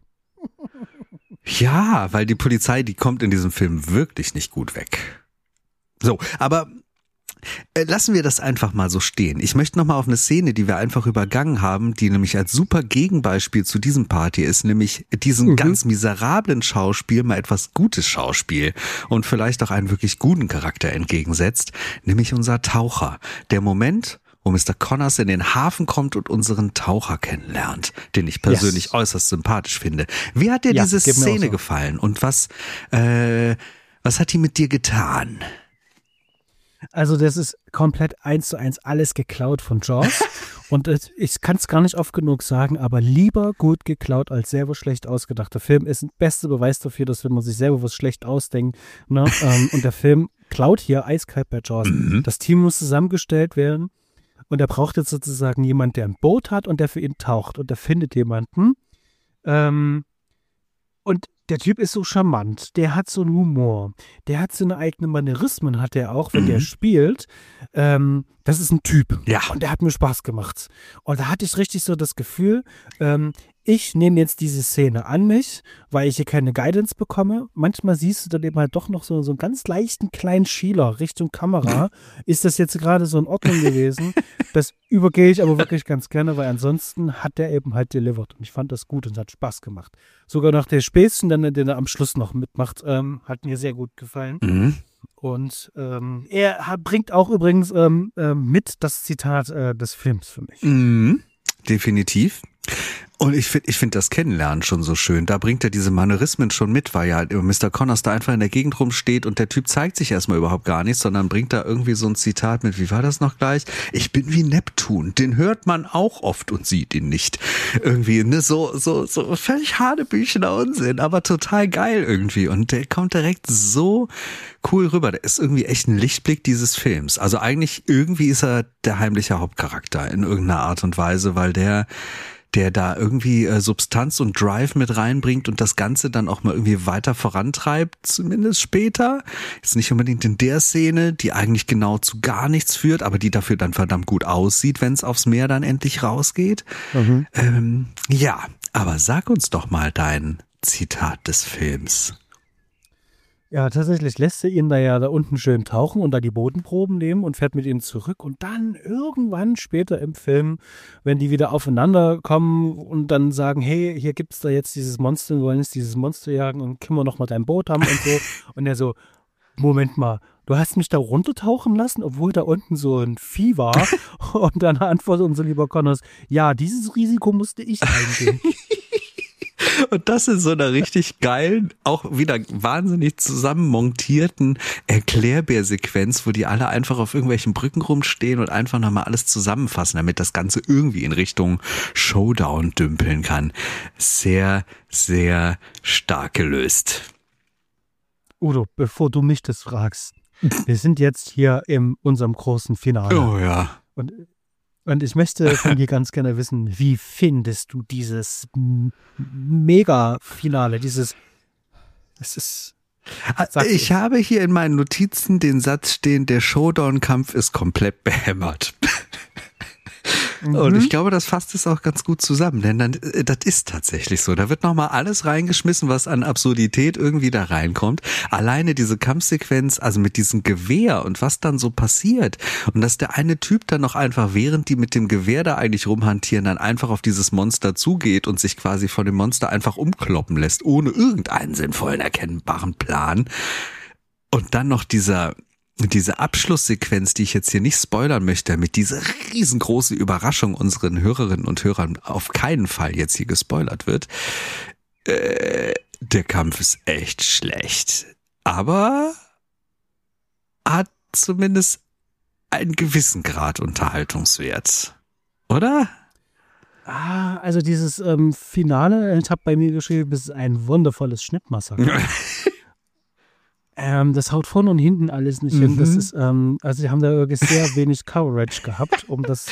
Ja, weil die Polizei, die kommt in diesem Film wirklich nicht gut weg. So, aber Lassen wir das einfach mal so stehen. Ich möchte nochmal auf eine Szene, die wir einfach übergangen haben, die nämlich als super Gegenbeispiel zu diesem Party ist, nämlich diesen ganz miserablen Schauspiel mal etwas gutes Schauspiel und vielleicht auch einen wirklich guten Charakter entgegensetzt, nämlich unser Taucher. Der Moment, wo Mr. Connors in den Hafen kommt und unseren Taucher kennenlernt, den ich persönlich äußerst sympathisch finde. Wie hat dir diese Szene gefallen und was hat die mit dir getan? Also das ist komplett 1:1 alles geklaut von Jaws und ich kann es gar nicht oft genug sagen, aber lieber gut geklaut als selber schlecht ausgedacht. Der Film ist ein bester Beweis dafür, dass wenn man sich selber was schlecht ausdenkt, ne, und der Film klaut hier eiskalt bei Jaws. Das Team muss zusammengestellt werden und er braucht jetzt sozusagen jemanden, der ein Boot hat und der für ihn taucht und er findet jemanden. Und der Typ ist so charmant, der hat so einen Humor, der hat so eine eigene Manierismen, hat er auch, wenn der spielt. Das ist ein Typ. Ja. Und der hat mir Spaß gemacht. Und da hatte ich richtig so das Gefühl, ich nehme jetzt diese Szene an mich, weil ich hier keine Guidance bekomme. Manchmal siehst du dann eben halt doch noch so einen ganz leichten kleinen Schieler Richtung Kamera. Ist das jetzt gerade so in Ordnung gewesen? Das übergehe ich aber wirklich ganz gerne, weil ansonsten hat der eben halt delivered. Und ich fand das gut und hat Spaß gemacht. Sogar noch der Späßchen, den er am Schluss noch mitmacht, hat mir sehr gut gefallen. Und er bringt auch übrigens mit das Zitat des Films für mich. Definitiv. Und ich finde das Kennenlernen schon so schön. Da bringt er diese Manierismen schon mit, weil ja Mr. Connors da einfach in der Gegend rumsteht und der Typ zeigt sich erstmal überhaupt gar nicht, sondern bringt da irgendwie so ein Zitat mit, wie war das noch gleich? Ich bin wie Neptun, den hört man auch oft und sieht ihn nicht. Irgendwie, ne, so völlig hanebüchener Unsinn, aber total geil irgendwie. Und der kommt direkt so cool rüber. Der ist irgendwie echt ein Lichtblick dieses Films. Also eigentlich irgendwie ist er der heimliche Hauptcharakter in irgendeiner Art und Weise, weil der da irgendwie Substanz und Drive mit reinbringt und das Ganze dann auch mal irgendwie weiter vorantreibt, zumindest später. Ist nicht unbedingt in der Szene, die eigentlich genau zu gar nichts führt, aber die dafür dann verdammt gut aussieht, wenn es aufs Meer dann endlich rausgeht. Ja, aber sag uns doch mal dein Zitat des Films. Ja, tatsächlich lässt er ihn da unten schön tauchen und da die Bodenproben nehmen und fährt mit ihm zurück. Und dann irgendwann später im Film, wenn die wieder aufeinander kommen und dann sagen, hey, hier gibt's da jetzt dieses Monster, wir wollen jetzt dieses Monster jagen und können wir noch mal dein Boot haben und so. Und er so, Moment mal, du hast mich da runtertauchen lassen, obwohl da unten so ein Vieh war. Und dann antwortet unser lieber Connors, ja, dieses Risiko musste ich eingehen. Und das in so einer richtig geilen, auch wieder wahnsinnig zusammenmontierten Erklärbär-Sequenz, wo die alle einfach auf irgendwelchen Brücken rumstehen und einfach nochmal alles zusammenfassen, damit das Ganze irgendwie in Richtung Showdown dümpeln kann. Sehr, sehr stark gelöst. Udo, bevor du mich das fragst, wir sind jetzt hier in unserem großen Finale. Oh ja. Und ich möchte von dir ganz gerne wissen, wie findest du dieses Mega-Finale, Ich habe hier in meinen Notizen den Satz stehen, der Showdown-Kampf ist komplett behämmert. Und ich glaube, das fasst es auch ganz gut zusammen, denn das ist tatsächlich so. Da wird nochmal alles reingeschmissen, was an Absurdität irgendwie da reinkommt. Alleine diese Kampfsequenz, also mit diesem Gewehr und was dann so passiert. Und dass der eine Typ dann noch einfach, während die mit dem Gewehr da eigentlich rumhantieren, dann einfach auf dieses Monster zugeht und sich quasi von dem Monster einfach umkloppen lässt, ohne irgendeinen sinnvollen, erkennbaren Plan. Und dann noch diese Abschlusssequenz, die ich jetzt hier nicht spoilern möchte, mit dieser riesengroße Überraschung unseren Hörerinnen und Hörern auf keinen Fall jetzt hier gespoilert wird. Der Kampf ist echt schlecht. Aber hat zumindest einen gewissen Grad Unterhaltungswert. Oder? Also dieses Finale, ich habe bei mir geschrieben, es ist ein wundervolles Schnittmassaker. Das haut vorne und hinten alles nicht hin. Das ist, also sie haben da wirklich sehr wenig Coverage gehabt, um das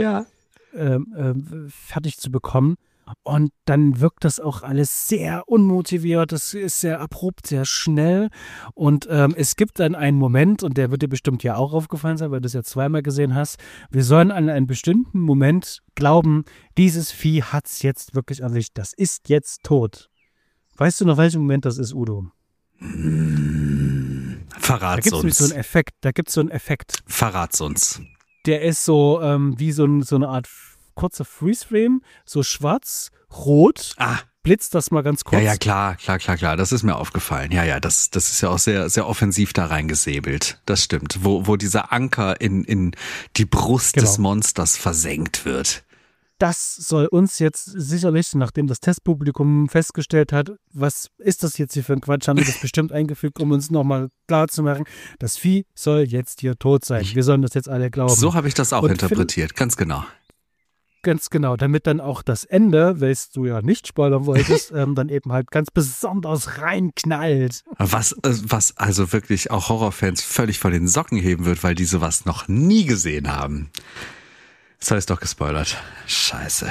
fertig zu bekommen. Und dann wirkt das auch alles sehr unmotiviert, das ist sehr abrupt, sehr schnell. Und es gibt dann einen Moment, und der wird dir bestimmt ja auch aufgefallen sein, weil du es ja zweimal gesehen hast. Wir sollen an einen bestimmten Moment glauben, dieses Vieh hat's jetzt wirklich erwischt. Das ist jetzt tot. Weißt du noch, welcher Moment das ist, Udo? Verrat's uns. Da gibt's so einen Effekt. Verrat's uns. Der ist so wie so eine Art kurzer Freeze-Frame, so schwarz, rot. Blitzt das mal ganz kurz. Ja, klar. Das ist mir aufgefallen. Ja, das ist ja auch sehr, sehr offensiv da reingesäbelt. Das stimmt. Wo dieser Anker in die Brust des Monsters versenkt wird. Das soll uns jetzt sicherlich, nachdem das Testpublikum festgestellt hat, was ist das jetzt hier für ein Quatsch, haben wir das bestimmt eingefügt, um uns nochmal klar zu machen, das Vieh soll jetzt hier tot sein. Wir sollen das jetzt alle glauben. So habe ich das auch interpretiert, ganz genau. Ganz genau, damit dann auch das Ende, welches du ja nicht spoilern wolltest, dann eben halt ganz besonders reinknallt. Was also wirklich auch Horrorfans völlig von den Socken heben wird, weil die sowas noch nie gesehen haben. Das heißt doch gespoilert. Scheiße.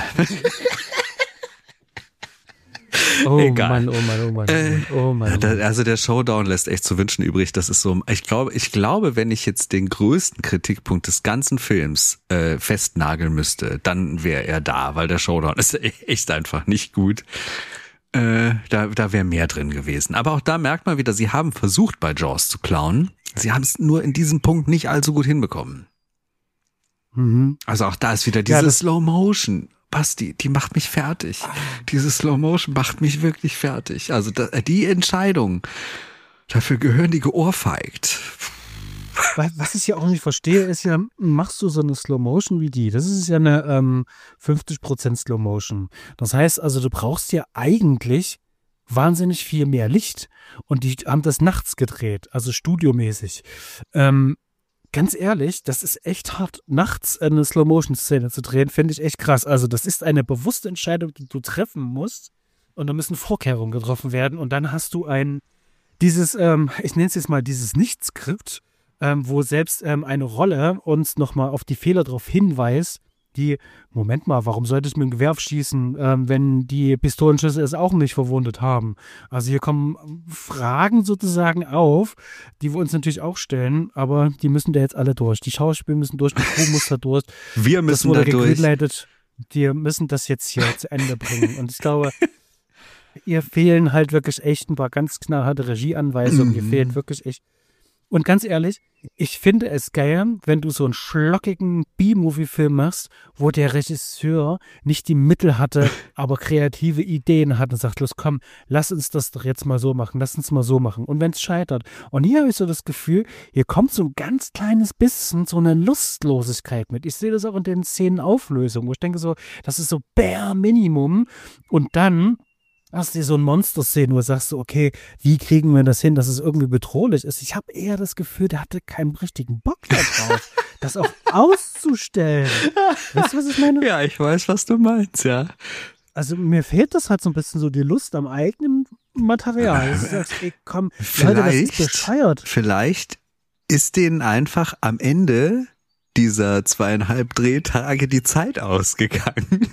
Egal. Oh Mann. Also der Showdown lässt echt zu wünschen übrig. Das ist so, ich glaube, wenn ich jetzt den größten Kritikpunkt des ganzen Films festnageln müsste, dann wäre er da, weil der Showdown ist echt einfach nicht gut. Da wäre mehr drin gewesen. Aber auch da merkt man wieder, sie haben versucht, bei Jaws zu klauen. Sie haben es nur in diesem Punkt nicht allzu gut hinbekommen. Mhm. Also auch da ist wieder diese Slow Motion. Basti, die macht mich fertig. Diese Slow Motion macht mich wirklich fertig. Also die Entscheidung, dafür gehören die geohrfeigt. Was ich ja auch nicht verstehe, ist ja, machst du so eine Slow Motion wie die? Das ist ja eine 50% Slow Motion. Das heißt also, du brauchst ja eigentlich wahnsinnig viel mehr Licht. Und die haben das nachts gedreht, also studiomäßig. Ganz ehrlich, das ist echt hart, nachts eine Slow-Motion-Szene zu drehen, finde ich echt krass. Also das ist eine bewusste Entscheidung, die du treffen musst und da müssen Vorkehrungen getroffen werden und dann hast du dieses, ich nenne es jetzt mal dieses Nicht-Skript, wo selbst eine Rolle uns nochmal auf die Fehler darauf hinweist, Moment mal, warum sollte ich mit dem Gewehr schießen, wenn die Pistolenschüsse es auch nicht verwundet haben? Also hier kommen Fragen sozusagen auf, die wir uns natürlich auch stellen, aber die müssen da jetzt alle durch. Die Schauspieler müssen durch, die Crew muss da durch. Wir müssen da durch. Die müssen das jetzt hier zu Ende bringen. Und ich glaube, ihr fehlen halt wirklich echt ein paar ganz knallharte Regieanweisungen. Ihr fehlen wirklich echt. Und ganz ehrlich, ich finde es geil, wenn du so einen schlockigen B-Movie-Film machst, wo der Regisseur nicht die Mittel hatte, aber kreative Ideen hat und sagt, los komm, lass uns das doch jetzt mal so machen, lass uns mal so machen. Und wenn es scheitert. Und hier habe ich so das Gefühl, hier kommt so ein ganz kleines bisschen so eine Lustlosigkeit mit. Ich sehe das auch in den Szenenauflösungen, wo ich denke so, das ist so bare Minimum. Und dann hast du so ein Monster-Szene, wo du sagst, okay, wie kriegen wir das hin, dass es irgendwie bedrohlich ist? Ich habe eher das Gefühl, der hatte keinen richtigen Bock da drauf, das auch auszustellen. Weißt du, was ich meine? Ja, ich weiß, was du meinst, ja. Also mir fehlt das halt so ein bisschen so die Lust am eigenen Material. Du sagst, ey, komm, Leute, das ist bescheuert. Vielleicht ist denen einfach am Ende dieser 2,5 Drehtage die Zeit ausgegangen.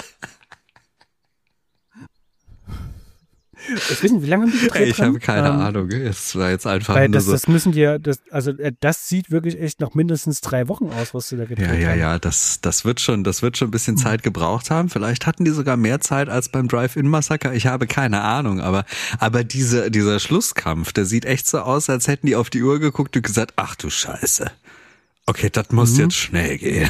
Ich weiß nicht, wie lange haben die gedreht? Ich habe keine Ahnung. Es war jetzt einfach nur so. Das sieht wirklich echt nach mindestens 3 Wochen aus, was sie da gedreht haben. Ja, das wird schon ein bisschen Zeit gebraucht haben. Vielleicht hatten die sogar mehr Zeit als beim Drive-In-Massaker. Ich habe keine Ahnung, aber dieser Schlusskampf, der sieht echt so aus, als hätten die auf die Uhr geguckt und gesagt, ach du Scheiße. Okay, das muss jetzt schnell gehen.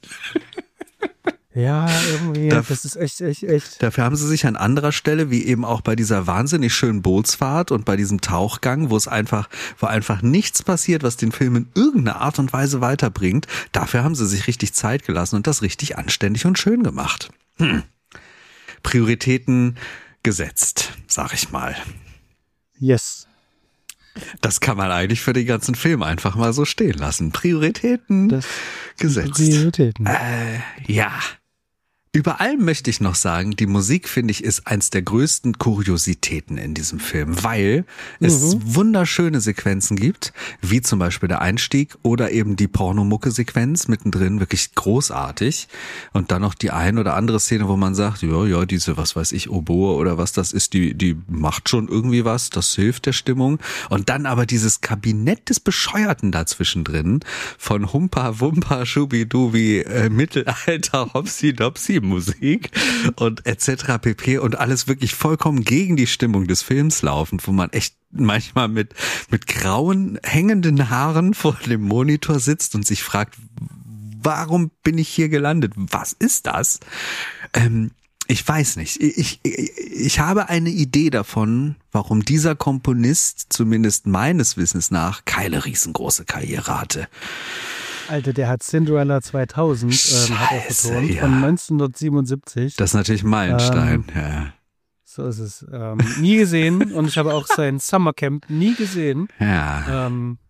Ja, irgendwie, das ist echt. Dafür haben sie sich an anderer Stelle, wie eben auch bei dieser wahnsinnig schönen Bootsfahrt und bei diesem Tauchgang, wo einfach nichts passiert, was den Film in irgendeiner Art und Weise weiterbringt, dafür haben sie sich richtig Zeit gelassen und das richtig anständig und schön gemacht. Prioritäten gesetzt, sag ich mal. Yes. Das kann man eigentlich für den ganzen Film einfach mal so stehen lassen. Prioritäten gesetzt. Prioritäten. Ja. Über allem möchte ich noch sagen, die Musik, finde ich, ist eins der größten Kuriositäten in diesem Film, weil es wunderschöne Sequenzen gibt, wie zum Beispiel der Einstieg oder eben die Pornomucke-Sequenz mittendrin, wirklich großartig. Und dann noch die ein oder andere Szene, wo man sagt, ja, diese, was weiß ich, Oboe oder was das ist, die macht schon irgendwie was, das hilft der Stimmung. Und dann aber dieses Kabinett des Bescheuerten dazwischen drin, von Humpa, Wumpa, Schubidubi, Mittelalter, Hopsi, Dopsi, Musik und etc. pp. Und alles wirklich vollkommen gegen die Stimmung des Films laufen, wo man echt manchmal mit grauen, hängenden Haaren vor dem Monitor sitzt und sich fragt, warum bin ich hier gelandet? Was ist das? Ich weiß nicht. Ich habe eine Idee davon, warum dieser Komponist, zumindest meines Wissens nach, keine riesengroße Karriere hatte. Alter, der hat Cinderella 2000 hat er vertont, von 1977. Das ist natürlich ein Meilenstein, ja. So ist es. Nie gesehen und ich habe auch sein Summercamp nie gesehen. Ja.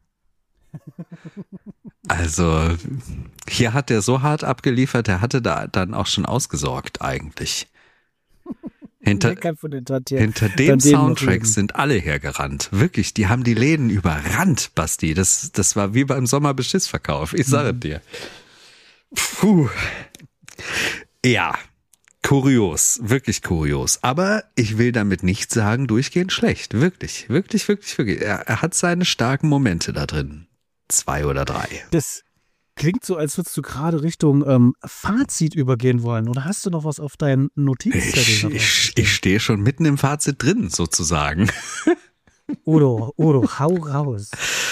Also, hier hat er so hart abgeliefert, er hatte da dann auch schon ausgesorgt eigentlich. Hinter dem Soundtrack sind alle hergerannt. Wirklich, die haben die Läden überrannt, Basti. Das war wie beim Sommerbeschissverkauf, ich sage dir. Puh. Ja, kurios, wirklich kurios. Aber ich will damit nicht sagen, durchgehend schlecht. Wirklich, wirklich, wirklich, wirklich. Er hat seine starken Momente da drin. 2 oder 3. Das klingt so, als würdest du gerade Richtung Fazit übergehen wollen. Oder hast du noch was auf deinen Notizzettel? Ich stehe schon mitten im Fazit drin, sozusagen. Odo, hau raus.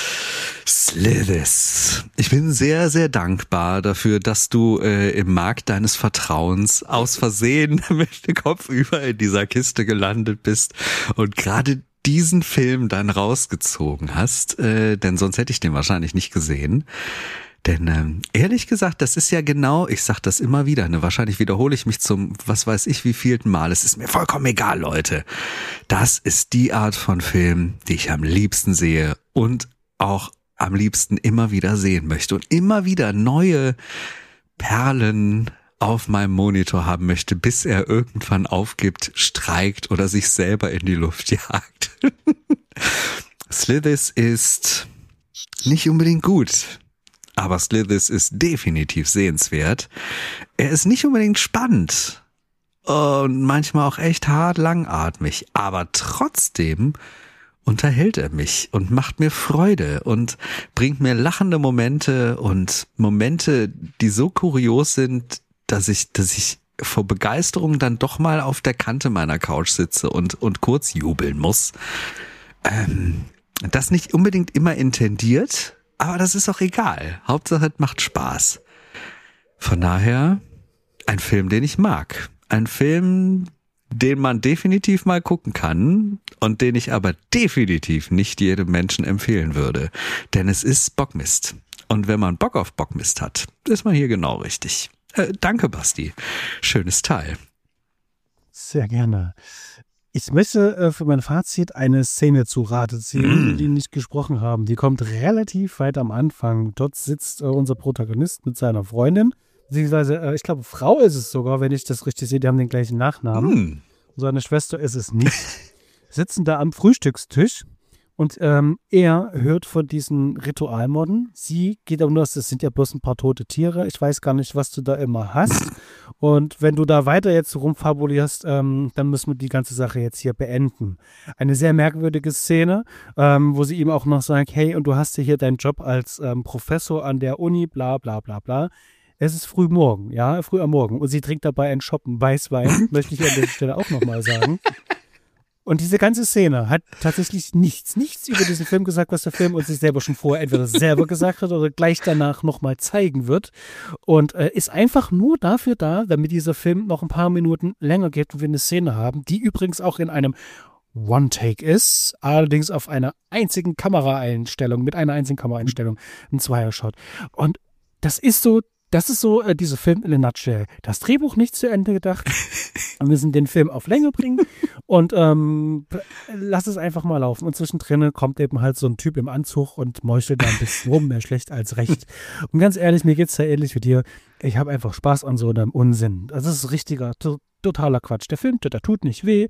Slithis. Ich bin sehr, sehr dankbar dafür, dass du im Markt deines Vertrauens aus Versehen mit dem Kopf über in dieser Kiste gelandet bist und gerade diesen Film dann rausgezogen hast, denn sonst hätte ich den wahrscheinlich nicht gesehen. Denn ehrlich gesagt, das ist ja genau, ich sag das immer wieder, wahrscheinlich wiederhole ich mich zum, was weiß ich, wievielten Mal. Es ist mir vollkommen egal, Leute. Das ist die Art von Film, die ich am liebsten sehe und auch am liebsten immer wieder sehen möchte und immer wieder neue Perlen auf meinem Monitor haben möchte, bis er irgendwann aufgibt, streikt oder sich selber in die Luft jagt. Slithis ist nicht unbedingt gut, aber Slithis ist definitiv sehenswert. Er ist nicht unbedingt spannend und manchmal auch echt hart langatmig, aber trotzdem unterhält er mich und macht mir Freude und bringt mir lachende Momente und Momente, die so kurios sind, dass ich vor Begeisterung dann doch mal auf der Kante meiner Couch sitze und kurz jubeln muss. Das nicht unbedingt immer intendiert, aber das ist auch egal. Hauptsache, es macht Spaß. Von daher ein Film, den ich mag. Ein Film, den man definitiv mal gucken kann und den ich aber definitiv nicht jedem Menschen empfehlen würde. Denn es ist Bockmist. Und wenn man Bock auf Bockmist hat, ist man hier genau richtig. Danke, Basti. Schönes Teil. Sehr gerne. Ich möchte für mein Fazit eine Szene zu Rate ziehen, die nicht gesprochen haben. Die kommt relativ weit am Anfang. Dort sitzt unser Protagonist mit seiner Freundin, beziehungsweise, ich glaube, Frau ist es sogar, wenn ich das richtig sehe, die haben den gleichen Nachnamen. Seine Schwester ist es nicht. Sitzen da am Frühstückstisch und er hört von diesen Ritualmorden. Sie geht aber nur, das sind ja bloß ein paar tote Tiere. Ich weiß gar nicht, was du da immer hast. Und wenn du da weiter jetzt rumfabulierst, dann müssen wir die ganze Sache jetzt hier beenden. Eine sehr merkwürdige Szene, wo sie ihm auch noch sagt, hey, und du hast ja hier deinen Job als Professor an der Uni, bla bla bla bla. Es ist früh am Morgen. Und sie trinkt dabei einen Schoppen Weißwein, möchte ich an der Stelle auch nochmal sagen. Und diese ganze Szene hat tatsächlich nichts über diesen Film gesagt, was der Film uns sich selber schon vorher entweder selber gesagt hat oder gleich danach nochmal zeigen wird. Und ist einfach nur dafür da, damit dieser Film noch ein paar Minuten länger geht und wir eine Szene haben, die übrigens auch in einem One-Take ist, allerdings auf einer einzigen Kameraeinstellung, mit einer einzigen Kameraeinstellung, ein Zweiershot. Und das ist so dieser Film in a nutshell. Das Drehbuch nicht zu Ende gedacht. Wir müssen den Film auf Länge bringen und lass es einfach mal laufen. Und zwischendrin kommt eben halt so ein Typ im Anzug und meuchelt da ein bisschen rum, mehr schlecht als recht. Und ganz ehrlich, mir geht's da ähnlich wie dir. Ich habe einfach Spaß an so einem Unsinn. Also das ist richtiger, totaler Quatsch. Der Film, der tut nicht weh.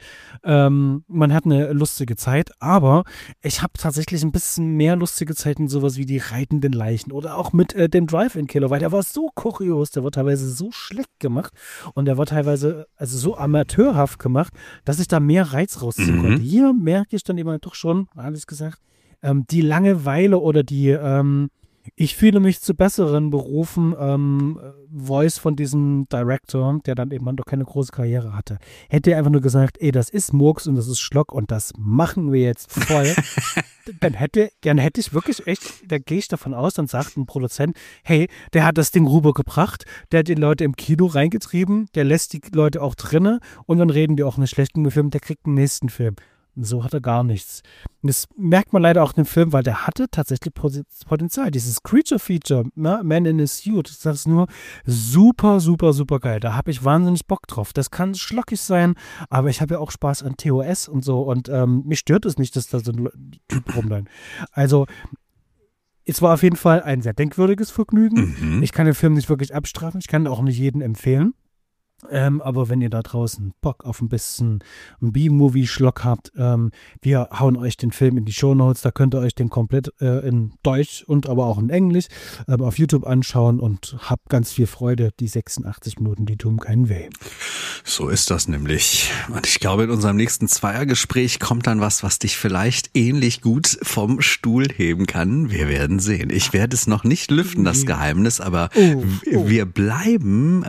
Man hat eine lustige Zeit, aber ich habe tatsächlich ein bisschen mehr lustige Zeiten, sowas wie die reitenden Leichen oder auch mit dem Drive-In-Killer, weil der war so kurios, der war teilweise so schlecht gemacht und der war teilweise so amateurhaft gemacht, dass ich da mehr Reiz rausziehen konnte. Hier merke ich dann eben doch schon, alles gesagt, die Langeweile oder die Ich fühle mich zu besseren Berufen, Voice von diesem Director, der dann eben doch keine große Karriere hatte. Hätte er einfach nur gesagt, ey, das ist Murks und das ist Schlock und das machen wir jetzt voll, dann hätte ich wirklich echt, da gehe ich davon aus, dann sagt ein Produzent, hey, der hat das Ding rübergebracht, der hat die Leute im Kino reingetrieben, der lässt die Leute auch drinne und dann reden die auch einen schlechten Film, der kriegt einen nächsten Film. So hat er gar nichts. Und das merkt man leider auch in dem Film, weil der hatte tatsächlich Potenzial. Dieses Creature-Feature, Man in a Suit, das ist nur super, super, super geil. Da habe ich wahnsinnig Bock drauf. Das kann schlockig sein, aber ich habe ja auch Spaß an TOS und so und mich stört es nicht, dass da so ein Typ rumläuft. Also, es war auf jeden Fall ein sehr denkwürdiges Vergnügen. Mhm. Ich kann den Film nicht wirklich abstrafen. Ich kann auch nicht jedem empfehlen. Aber wenn ihr da draußen Bock auf ein bisschen B-Movie-Schlock habt, wir hauen euch den Film in die Shownotes, da könnt ihr euch den komplett in Deutsch und aber auch in Englisch auf YouTube anschauen und habt ganz viel Freude. Die 86 Minuten, die tun keinen weh. So ist das nämlich. Und ich glaube, in unserem nächsten Zweiergespräch kommt dann was dich vielleicht ähnlich gut vom Stuhl heben kann. Wir werden sehen. Ich werde es noch nicht lüften, das Geheimnis, aber wir bleiben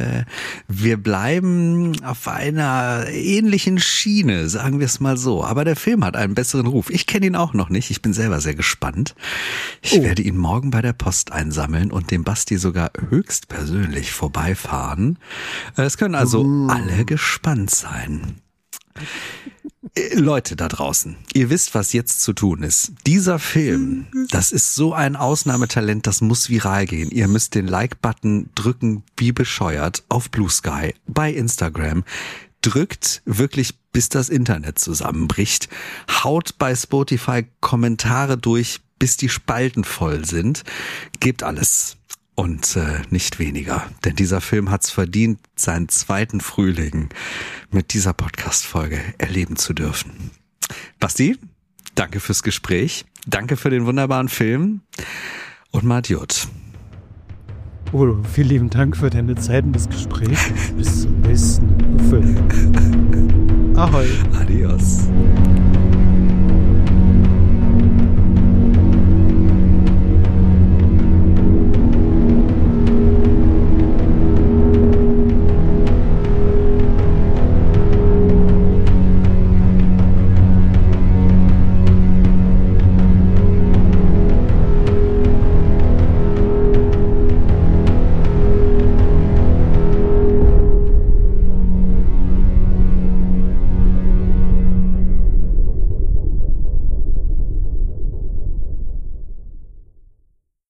auf einer ähnlichen Schiene, sagen wir es mal so. Aber der Film hat einen besseren Ruf. Ich kenne ihn auch noch nicht. Ich bin selber sehr gespannt. Ich werde ihn morgen bei der Post einsammeln und dem Basti sogar höchstpersönlich vorbeifahren. Es können also alle gespannt sein. Leute da draußen, ihr wisst, was jetzt zu tun ist. Dieser Film, das ist so ein Ausnahmetalent, das muss viral gehen. Ihr müsst den Like-Button drücken wie bescheuert auf Blue Sky, bei Instagram. Drückt wirklich, bis das Internet zusammenbricht. Haut bei Spotify Kommentare durch, bis die Spalten voll sind. Gebt alles. Und nicht weniger, denn dieser Film hat's verdient, seinen zweiten Frühling mit dieser Podcast-Folge erleben zu dürfen. Basti, danke fürs Gespräch, danke für den wunderbaren Film und Madiot. Udo, vielen lieben Dank für deine Zeit und das Gespräch. Bis zum nächsten Film. Ahoi. Adios.